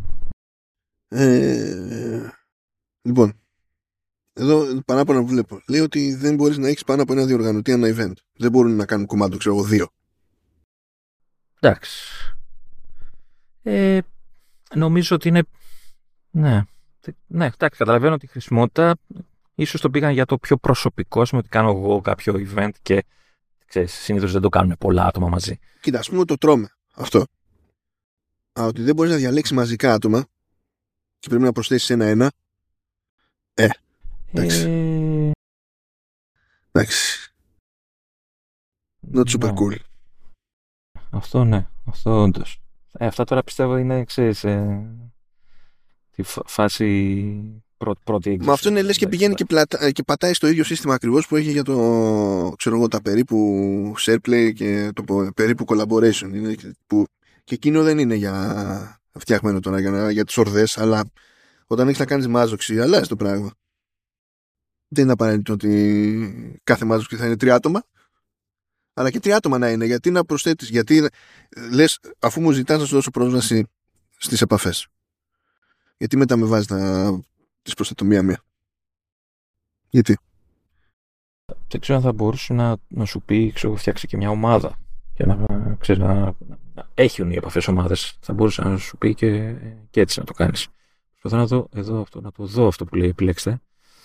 Ε, λοιπόν, εδώ παράπονα που βλέπω λέει ότι δεν μπορείς να έχεις πάνω από ένα διοργανωτή ένα event. Δεν μπορούν να κάνουν κομμάτι, ξέρω εγώ, δύο. Εντάξει. Ε, νομίζω ότι είναι. Ναι. Ναι, εντάξει, καταλαβαίνω τη χρησιμότητα. Ίσως το πήγαν για το πιο προσωπικό, ας πούμε, ότι κάνω εγώ κάποιο event και ξέρεις, συνήθως δεν το κάνουν πολλά άτομα μαζί. Κοίτα, ας πούμε ότι το τρώμε αυτό. Α, ότι δεν μπορείς να διαλέξεις μαζικά άτομα και πρέπει να προσθέσεις ένα-ένα. Ε, εντάξει. Ε... Εντάξει. Not super ναι. cool. Αυτό ναι, αυτό όντως. Ε, αυτά τώρα πιστεύω είναι, ξέρεις, ε, τη φάση πρω, πρώτη έκδοση. Μα αυτό είναι λες και πηγαίνει και, πλατα, και πατάει στο ίδιο σύστημα ακριβώς που έχει για το, ξέρω εγώ, τα περίπου SharePlay και το περίπου collaboration. Είναι, που, και εκείνο δεν είναι για φτιάχμενο τώρα για, για τις ορδές, αλλά όταν έχεις να κάνεις μάζοξη, αλλάζει το πράγμα. Δεν είναι απαραίτητο ότι κάθε μάζοξη θα είναι τρία άτομα, αλλά και τρία άτομα να είναι. Γιατί να προσθέτεις, γιατί λες, αφού μου ζητάς να σου δώσω πρόσβαση στις επαφές, γιατί μετά με βάζεις να τις προσθέτω μία-μία. Γιατί? Δεν ξέρω αν θα μπορούσε να, να σου πει, ξέρω, φτιάξει και μια ομάδα και να, ξέρεις, να, να έχουν οι επαφές ομάδες. Θα μπορούσε να σου πει και, και έτσι να το κάνεις. Προσπαθώ να δω εδώ αυτό, να το δω αυτό που λέει επιλέξτε.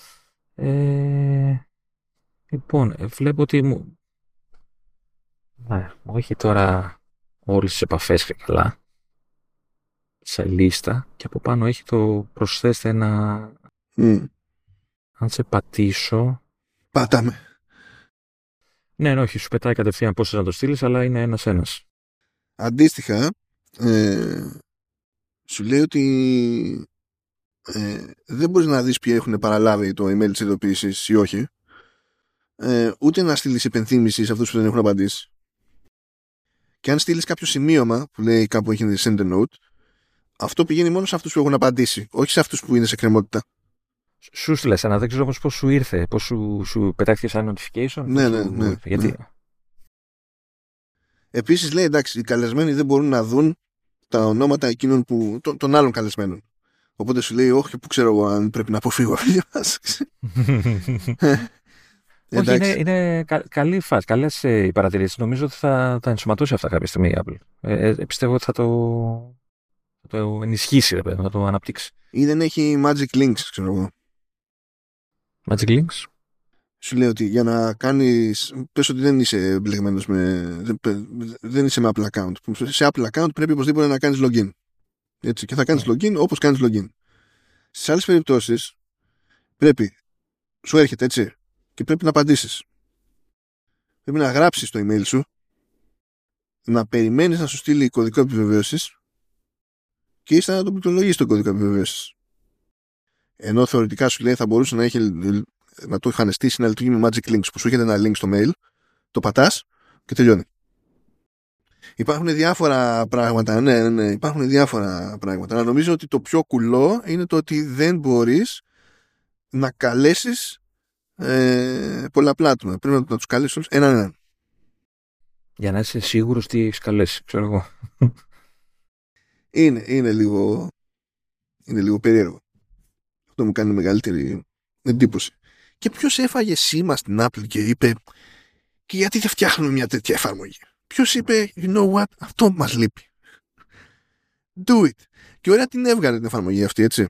Ε, λοιπόν, βλέπω ότι μου, ναι, μου έχει τώρα όλες τις επαφές και καλά σε λίστα και από πάνω έχει το προσθέστε ένα Mm. αν σε πατήσω. Πατάμε. Ναι, ναι, όχι, σου πετάει κατευθείαν πώς να το στείλεις, αλλά είναι ένας-ένας. Αντίστοιχα, ε, σου λέει ότι ε, δεν μπορείς να δεις ποιοι έχουν παραλάβει το email της ειδοποίησης ή όχι, ε, ούτε να στείλεις υπενθύμηση σε αυτούς που δεν έχουν απαντήσει. Και αν στείλεις κάποιο σημείωμα που λέει κάπου έχει send a note, αυτό πηγαίνει μόνο σε αυτούς που έχουν απαντήσει, όχι σε αυτούς που είναι σε κρεμότητα. Σου στείλε ένα, δεν ξέρω όμως πώς σου ήρθε, πώς σου, σου πετάχθηκε σαν notification. Ναι, ναι, σου... ναι. Γιατί... ναι. Επίσης λέει, εντάξει, οι καλεσμένοι δεν μπορούν να δουν τα ονόματα εκείνων που, των, των άλλων καλεσμένων. Οπότε σου λέει, όχι, που ξέρω εγώ αν πρέπει να αποφύγω αυτή Όχι, είναι, είναι κα, καλή φάση, καλές ε, οι παρατηρήσεις. Νομίζω ότι θα τα ενσωματώσει αυτά κάποια στιγμή η Apple. Ε, ε, πιστεύω ότι θα το, θα το ενισχύσει, ρε παιδί, θα το αναπτύξει. Ή δεν έχει magic links, ξέρω εγώ. Magic links. Σου λέει ότι για να κάνεις, πες ότι δεν είσαι μπλεγμένος με, δεν είσαι με Apple account. Σε Apple account πρέπει οπωσδήποτε να κάνεις login. Έτσι, και θα κάνεις yeah. login όπως κάνεις login. Στις άλλες περιπτώσεις πρέπει, σου έρχεται έτσι, και πρέπει να απαντήσεις. Πρέπει να γράψεις το email σου, να περιμένεις να σου στείλει κωδικό επιβεβαίωσης και ύστερα να το πληκτρολογείς το κωδικό επιβεβαίωσης. Ενώ θεωρητικά σου λέει θα μπορούσε να, έχει, να το είχαν στήσει να λειτουργεί με magic links, που σου έρχεται ένα link στο mail, το πατάς και τελειώνει. Υπάρχουν διάφορα πράγματα, ναι, ναι, ναι, υπάρχουν διάφορα πράγματα. Αλλά νομίζω ότι το πιο κουλό είναι το ότι δεν μπορείς να καλέσεις ε, πολλαπλά άτομα. Πρέπει να, να τους καλέσεις όλους έναν έναν. Για να είσαι σίγουρος τι έχεις καλέσει, ξέρω εγώ. Είναι, είναι λίγο είναι λίγο περίεργο. Αυτό μου κάνει μεγαλύτερη εντύπωση. Και ποιος έφαγε σήμα στην Apple και είπε, και γιατί δεν φτιάχνουμε μια τέτοια εφαρμογή? Ποιος είπε, you know what, αυτό μας λείπει. Do it. Και ωραία την έβγαλε την εφαρμογή αυτή, έτσι.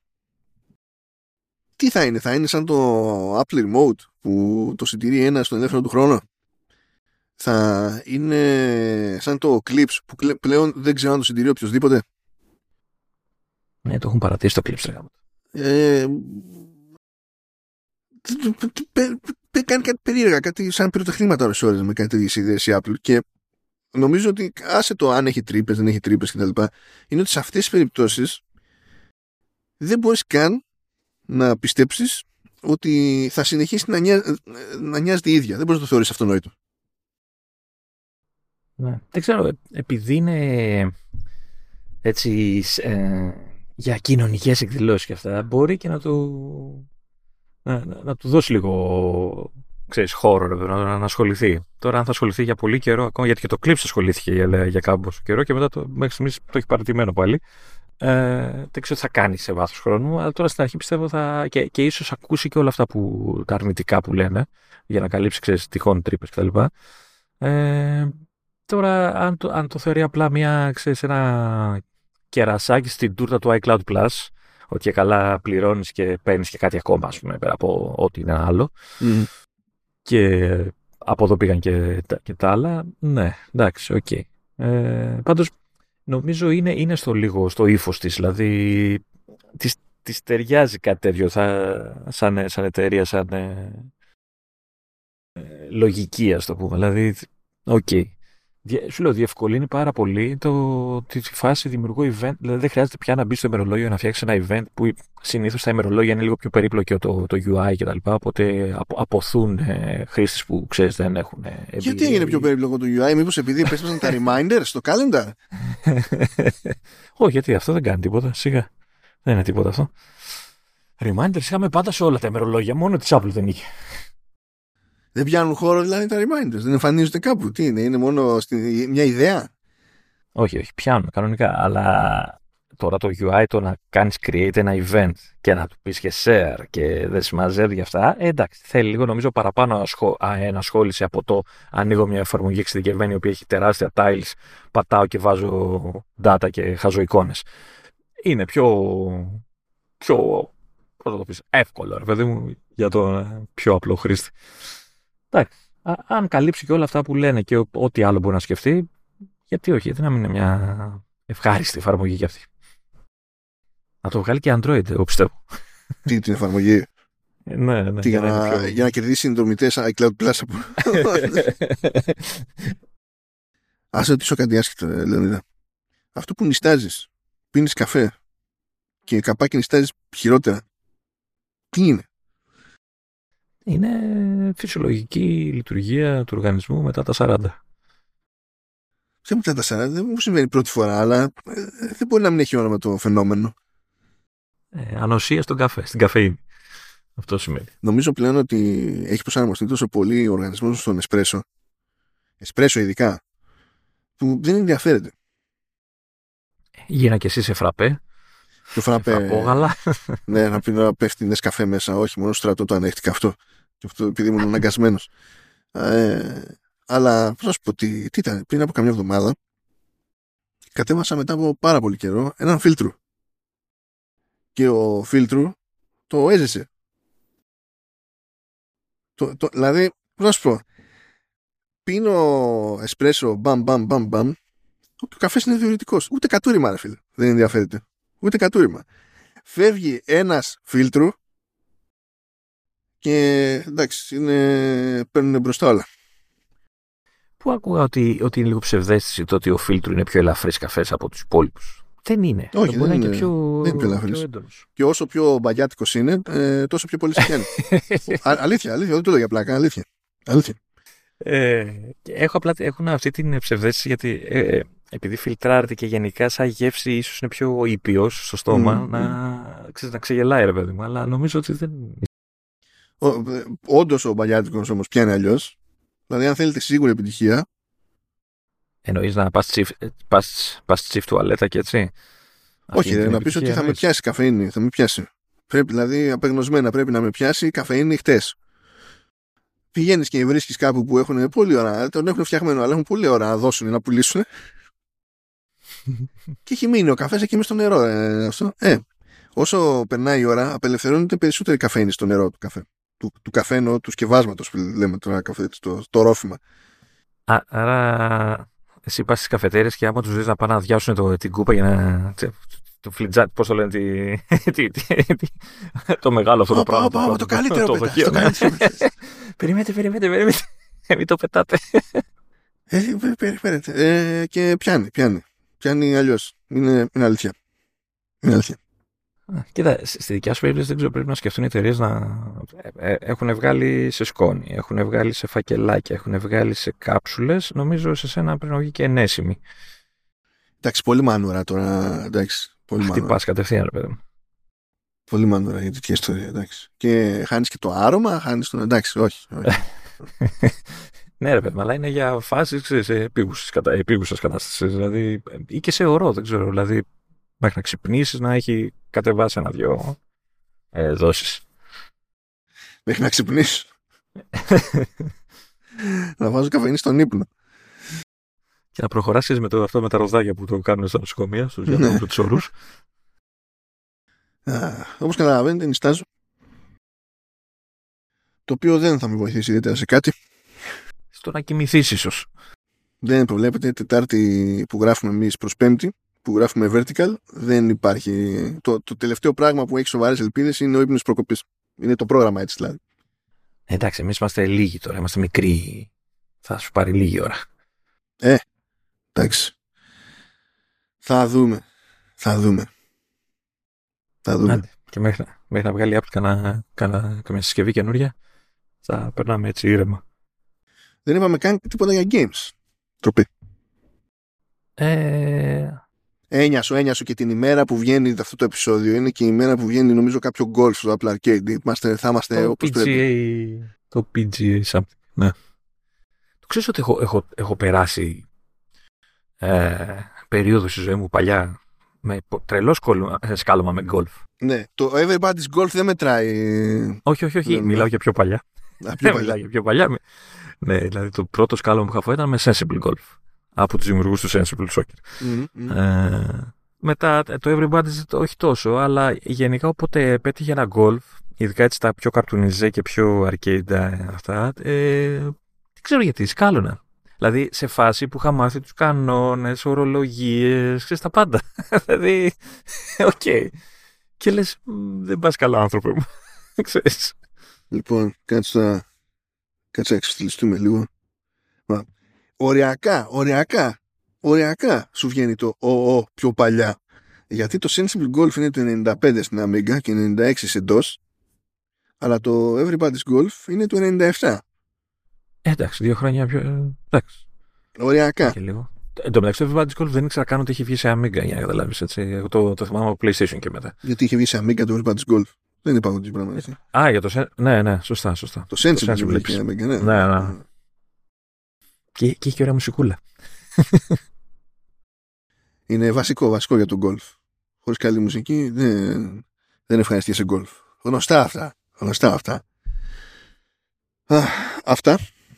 Τι θα είναι, θα είναι σαν το Apple Remote που το συντηρεί ένα στον ελεύθερο του χρόνο? Θα είναι σαν το Clips που πλέον δεν ξέρω αν το συντηρεί οποιοσδήποτε? Ναι, το έχουν παρατήσει το Clips. Ε, κάνει κάτι περίεργα, κάτι σαν πυροτεχνήματα ώρες ώρες με κάτι τέτοιες ιδέες η Apple, και νομίζω ότι άσε το αν έχει τρύπες, δεν έχει τρύπες κτλ. Είναι ότι σε αυτές τις περιπτώσεις δεν μπορείς καν να πιστέψεις ότι θα συνεχίσει να, νοιάζει, να νοιάζεται η ίδια. Δεν μπορείς να το θεωρείς αυτονόητο. Ναι. Δεν ξέρω, επειδή είναι έτσι ε, για κοινωνικές εκδηλώσεις και αυτά, μπορεί και να του να, να, να του δώσει λίγο, ξέρεις, χώρο να, να ασχοληθεί. Τώρα αν θα ασχοληθεί για πολύ καιρό, ακόμα γιατί και το Clips ασχολήθηκε για, για κάμποσο καιρό και μετά το, μέχρι στιγμής το έχει παρατημένο πάλι. Ε, δεν ξέρω τι θα κάνει σε βάθος χρόνου, αλλά τώρα στην αρχή πιστεύω θα. και, και ίσως ακούσει και όλα αυτά που, τα αρνητικά που λένε, για να καλύψει, ξέρεις, τυχόν τρύπες κτλ. Ε, τώρα, αν το, αν το θεωρεί απλά μια, ξέρεις, ένα κερασάκι στην τούρτα του iCloud Plus, ότι και καλά πληρώνεις και παίρνεις και κάτι ακόμα, ας πούμε, πέρα από ό,τι είναι άλλο. Mm. Και από εδώ πήγαν και, και τα άλλα. Ναι, εντάξει, οκ. Okay. Ε, πάντως, νομίζω είναι, είναι στο λίγο στο ύφος της, δηλαδή της, της ταιριάζει κάτι τέτοιο θα, σαν, σαν εταιρεία, σαν ε, ε, λογική, ας το πούμε. Δηλαδή, οκ. Okay. Σου λέω, διευκολύνει πάρα πολύ το, τη φάση δημιουργού event. Δηλαδή, δεν χρειάζεται πια να μπει στο ημερολόγιο να φτιάξει ένα event που συνήθως τα ημερολόγια είναι λίγο πιο περίπλοκο το, το γιου άι κτλ. Οπότε απο, αποθούν ε, χρήστες που ξέρεις δεν έχουν. Ε, Γιατί έγινε πιο περίπλοκο το γιου άι, μήπως επειδή πέσαν τα reminders στο calendar? Όχι, γιατί αυτό δεν κάνει τίποτα. Σιγά. Δεν είναι τίποτα αυτό. Reminders είχαμε πάντα σε όλα τα ημερολόγια. Μόνο τη Apple δεν είχε. Δεν πιάνουν χώρο δηλαδή τα reminders, δεν εμφανίζονται κάπου? Τι είναι, είναι μόνο στη, μια ιδέα? Όχι, όχι, πιάνουν κανονικά, αλλά τώρα το γιου άι, το να κάνεις create ένα event και να του πεις και share και δεν συμμαζεύει για αυτά, ε, εντάξει, θέλει λίγο νομίζω παραπάνω ασχο... ενασχόληση από το ανοίγω μια εφαρμογή εξειδικευμένη η οποία έχει τεράστια tiles, πατάω και βάζω data και χάζω εικόνες. Είναι πιο, πιο πώς θα το πεις, εύκολο, ρε παιδί μου, για το πιο απλό χρήστη. Εντάξει, αν καλύψει και όλα αυτά που λένε και ό,τι άλλο μπορεί να σκεφτεί, γιατί όχι, γιατί να μην είναι μια ευχάριστη εφαρμογή κι αυτή. Να το βγάλει και Android, εγώ πιστεύω. Τι, την εφαρμογή? Ε, ναι, ναι. Τι, για, για, να, πιο... για να κερδίσει συνδρομητές iCloud Plus από... Ας ρωτήσω κάτι άσχετο, Λεωνίδα. Αυτό που νιστάζεις, πίνεις καφέ και καπάκι νιστάζεις χειρότερα, τι είναι? Είναι φυσιολογική λειτουργία του οργανισμού μετά τα σαράντα. και μου τριάντα τέσσερα, δεν μου συμβαίνει πρώτη φορά, αλλά ε, δεν μπορεί να μην έχει όνομα το φαινόμενο. Ε, ανοσία στον καφέ, στην καφεΐνη. Αυτό σημαίνει. Νομίζω πλέον ότι έχει προσαρμοστεί τόσο πολύ ο οργανισμός στον εσπρέσο, εσπρέσο ειδικά, που δεν ενδιαφέρεται. Γίνα και εσύ σε φραπέ. Το φραπέ. Φραπόγαλα. Ναι, να πει να πέφτει νεσκαφέ μέσα. Όχι, μόνο στρατό το ανέχτηκα αυτό. Και αυτό επειδή ήμουν αναγκασμένος. Ε, αλλά πώς να σου πω, τι, τι ήταν, πριν από καμιά εβδομάδα κατέβασα μετά από πάρα πολύ καιρό έναν φίλτρου. Και ο φίλτρου το έζησε. Το, το, δηλαδή, πώς να σου πω, πίνω εσπρέσο, μπαμ, μπαμ, μπαμ, μπαμ. Ο καφές είναι διουρητικός. Ούτε κατούριμα, ρε φίλε. Δεν ενδιαφέρεται. Ούτε κατούριμα. Φεύγει ένας φίλτρου και εντάξει, είναι, παίρνουν μπροστά όλα. Πού άκουγα ότι, ότι είναι λίγο ψευδαίσθηση το ότι ο φίλτρου είναι πιο ελαφρύς καφές από τους υπόλοιπους. Δεν είναι. Όχι, δεν είναι, και πιο, δεν είναι πιο ελαφρύς. Πιο έντονος. Και όσο πιο μπαγιάτικος είναι, ε, τόσο πιο πολύ συγχαίνει. αλήθεια, αλήθεια, δεν το λέω για πλάκα, αλήθεια. αλήθεια. Ε, έχω απλά έχουν αυτή την ψευδαίσθηση γιατί ε, ε, επειδή φιλτράρεται και γενικά σαν γεύση ίσως είναι πιο ήπιος στο στόμα, mm, να, mm. Ξέρεις, να ξεγελάει ρε παιδί μου, αλλά νομίζω ότι δεν... Όντως ο μπαγιάτικος όμως πιάνει αλλιώς. Δηλαδή αν θέλετε σίγουρη επιτυχία. Εννοείς να πας τσιφ, πας, πας τσιφ τουαλέτα και έτσι. Όχι, ρε, να πεις ότι θα με πιάσει καφεΐνη, θα με πιάσει. Πρέπει δηλαδή απεγνωσμένα πρέπει να με πιάσει καφεΐνη χτες. Πηγαίνεις και βρίσκεις κάπου που έχουν πολύ ώρα, τον έχουν φτιαγμένο, αλλά έχουν πολύ ώρα να δώσουν, να πουλήσουν. Και έχει μείνει ο καφές εκεί μες στο νερό. Ε, αυτό. Ε, όσο περνάει η ώρα, απελευθερώνεται περισσότερη καφέινη στο νερό του καφέ. Του, του καφένου, του σκευάσματος που λέμε τώρα, καφέ, το, το ρόφημα. Α, άρα, εσύ πας στις καφετέρειες και άμα τους δεις να πάνε να αδειάσουν το, την κούπα για να. Το φλιτζάτι, πώς το λένε, τη, τη, τη, τη, το μεγάλο αυτό το πράγμα. Πάω, πάω, το καλύτερο το πετάς, το καλύτερο πετάς. Περιμένετε, περιμένετε, περιμένετε. Μην το πετάτε. Ε, περιμένετε. Ε, και πιάνει, πιάνει. Πιάνει αλλιώς. Είναι, είναι αλήθεια. Είναι αλήθεια. Κοίτα, στη δικιά σου περίπτωση δεν ξέρω, πρέπει να σκεφτούν οι εταιρείες να έχουν βγάλει σε σκόνη, έχουν βγάλει σε φακελάκια, έχουν βγάλει σε κάψουλες. Νομίζω σε σένα πρέπει να βγει και ενέσιμη. Εντάξει, πολύ μανούρα τώρα. Εντάξει, πολύ μανούρα. Χτυπάς κατευθείαν, ρε παιδί μου. Πολύ μανούρα για τέτοια ιστορία, εντάξει. Και χάνεις και το άρωμα, χάνεις τον. Εντάξει, όχι. όχι. Ναι, ρε παιδί, αλλά είναι για φάσεις επίγουσας κατάστασης. Δηλαδή, ή και σε ωρό, δεν ξέρω. Δηλαδή, μέχρι να ξυπνήσεις να έχει κατεβάσει ένα-δυο ε, δόσεις. Μέχρι να ξυπνήσεις. Να βάζω καφεΐνη στον ύπνο. Και να προχωράσεις με το, αυτό με τα ροδάκια που το κάνουν στα νοσοκομεία, στους γιατρούς και τους ορούς. Όπως καταλαβαίνετε, νιστάζω. Το οποίο δεν θα με βοηθήσει ιδιαίτερα σε κάτι. Στο να κοιμηθείς ίσως. Δεν προβλέπεται. Τετάρτη που γράφουμε εμείς προς Πέμπτη, που γράφουμε vertical, δεν υπάρχει. Το, το τελευταίο πράγμα που έχει σοβαρές ελπίδες είναι ο ύπνος προκοπής. Είναι το πρόγραμμα έτσι δηλαδή. Εντάξει, εμείς είμαστε λίγοι τώρα, είμαστε μικροί. Θα σου πάρει λίγη ώρα. Ε, εντάξει. Θα δούμε. Θα δούμε. Θα δούμε. Άντε. Και μέχρι, μέχρι να βγάλει Apple κανένα, κανένα, καμία συσκευή καινούρια, θα περνάμε έτσι ήρεμα. Δεν είπαμε καν τίποτα για games. Τροπή. Ε... Ένιασο, ένιασο και την ημέρα που βγαίνει αυτό το επεισόδιο. Είναι και η ημέρα που βγαίνει νομίζω κάποιο golf στο Apple Arcade. Είμαστε, θα είμαστε το όπως πι τζι έι, πρέπει. Το πι τζι έι something. Ναι. Το ξέρεις ότι έχω, έχω, έχω περάσει ε, περίοδο στη ζωή μου παλιά με τρελό σκάλωμα με golf. Ναι, το Everybody's Golf δεν μετράει. Όχι, όχι, όχι. Μιλάω για πιο παλιά. Α, πιο παλιά. Μιλάω για πιο παλιά. Ναι, δηλαδή το πρώτο σκάλωμα που είχα φάει ήταν με Sensible Golf. Από τους δημιουργούς του Sensible Soccer. Mm-hmm. Ε, μετά το Everybody's όχι τόσο, αλλά γενικά όποτε πέτυχε ένα golf, ειδικά έτσι τα πιο καρτουνιζέ και πιο arcade αυτά, ε, δεν ξέρω γιατί, σκάλωνα. Δηλαδή σε φάση που είχα μάθει τους κανόνες, ορολογίες, ξέρεις τα πάντα. Δηλαδή, οκ. Okay. Και λες, δεν πας καλά άνθρωπε μου. Ξέρεις. Λοιπόν, κάτσε να κάτσε να εξοφτυλιστούμε λίγο. Μα, οριακά, οριακά, οριακά σου βγαίνει το ο, ο πιο παλιά. Γιατί το Sensible Golf είναι το ενενήντα πέντε στην Amiga και ενενήντα έξι σε ντος, αλλά το Everybody's Golf είναι το ενενήντα επτά. Ε, εντάξει, δύο χρόνια πιο... Εντάξει. Οριακά. Και λίγο. Εν τω μεταξύ, το Everybody's Golf δεν ήξερα καν ότι είχε βγει σε Amiga, για να καταλάβεις, έτσι. Εγώ το, το θυμάμαι από PlayStation και μετά. Γιατί είχε βγει σε Amiga το Everybody's Golf. Δεν είπα ότι πράγμα έτσι. Α, για το. Ναι, ναι, σωστά, σωστά. Το Sensible είχε βγει σε Amiga, ναι. Ναι, ναι. Και, και είχε ωραία μουσικούλα. Είναι βασικό, βασικό για τον golf. Χωρίς καλή μουσική δεν, δεν ευχαριστεί σε golf. Γνωστά αυτά. Γνωστά αυτά. Α, αυτά.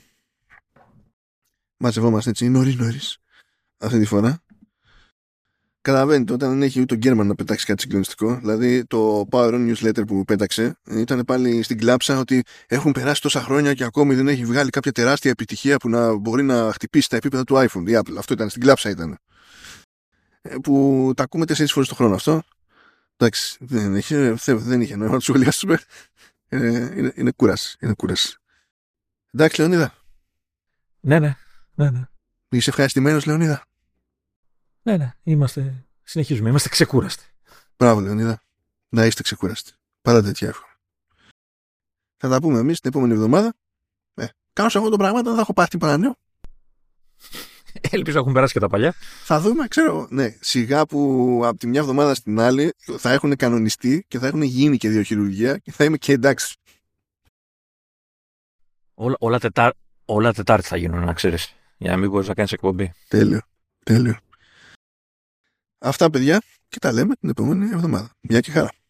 Μαζευόμαστε έτσι νωρίς νωρίς αυτή τη φορά. Καταλαβαίνετε, όταν δεν έχει ούτε ο Γκέρμαν να πετάξει κάτι συγκλονιστικό, δηλαδή το Power On Newsletter που πέταξε ήταν πάλι στην κλάψα ότι έχουν περάσει τόσα χρόνια και ακόμη δεν έχει βγάλει κάποια τεράστια επιτυχία που να μπορεί να χτυπήσει τα επίπεδα του iPhone. Η Apple. Αυτό ήταν, στην κλάψα ήταν. Που τα ακούμε τέσσερις φορές το χρόνο αυτό. Εντάξει, δεν είχε, δεν είχε νόημα να του σχολιάσουμε. Ε, είναι, είναι κούραση. Είναι κούραση. Εντάξει, Λεωνίδα. Ναι, ναι. ναι, ναι. Είσαι ευχαριστημένος, Λεωνίδα? Ναι, ναι. Είμαστε... Συνεχίζουμε. Είμαστε ξεκούραστοι. Μπράβο, Λεωνίδα. Να είστε ξεκούραστοι. Πάρα τέτοια εύκολα. Θα τα πούμε εμείς την επόμενη εβδομάδα. Ε, κάνω σε αυτό το πράγμα, δεν θα έχω πάθει παρανέο. Ελπίζω να έχουν περάσει και τα παλιά. Θα δούμε, ξέρω, ναι, σιγά που από τη μια εβδομάδα στην άλλη θα έχουν κανονιστεί και θα έχουν γίνει και δύο χειρουργία και θα είμαι και εντάξει. Όλα, όλα, τετάρ, όλα Τετάρτη θα γίνουν, να ξέρεις. Για να μην μπορείς να κάνεις εκπομπή. Τέλειο, τέλειο. Αυτά, παιδιά, και τα λέμε την επόμενη εβδομάδα. Γεια και χαρά.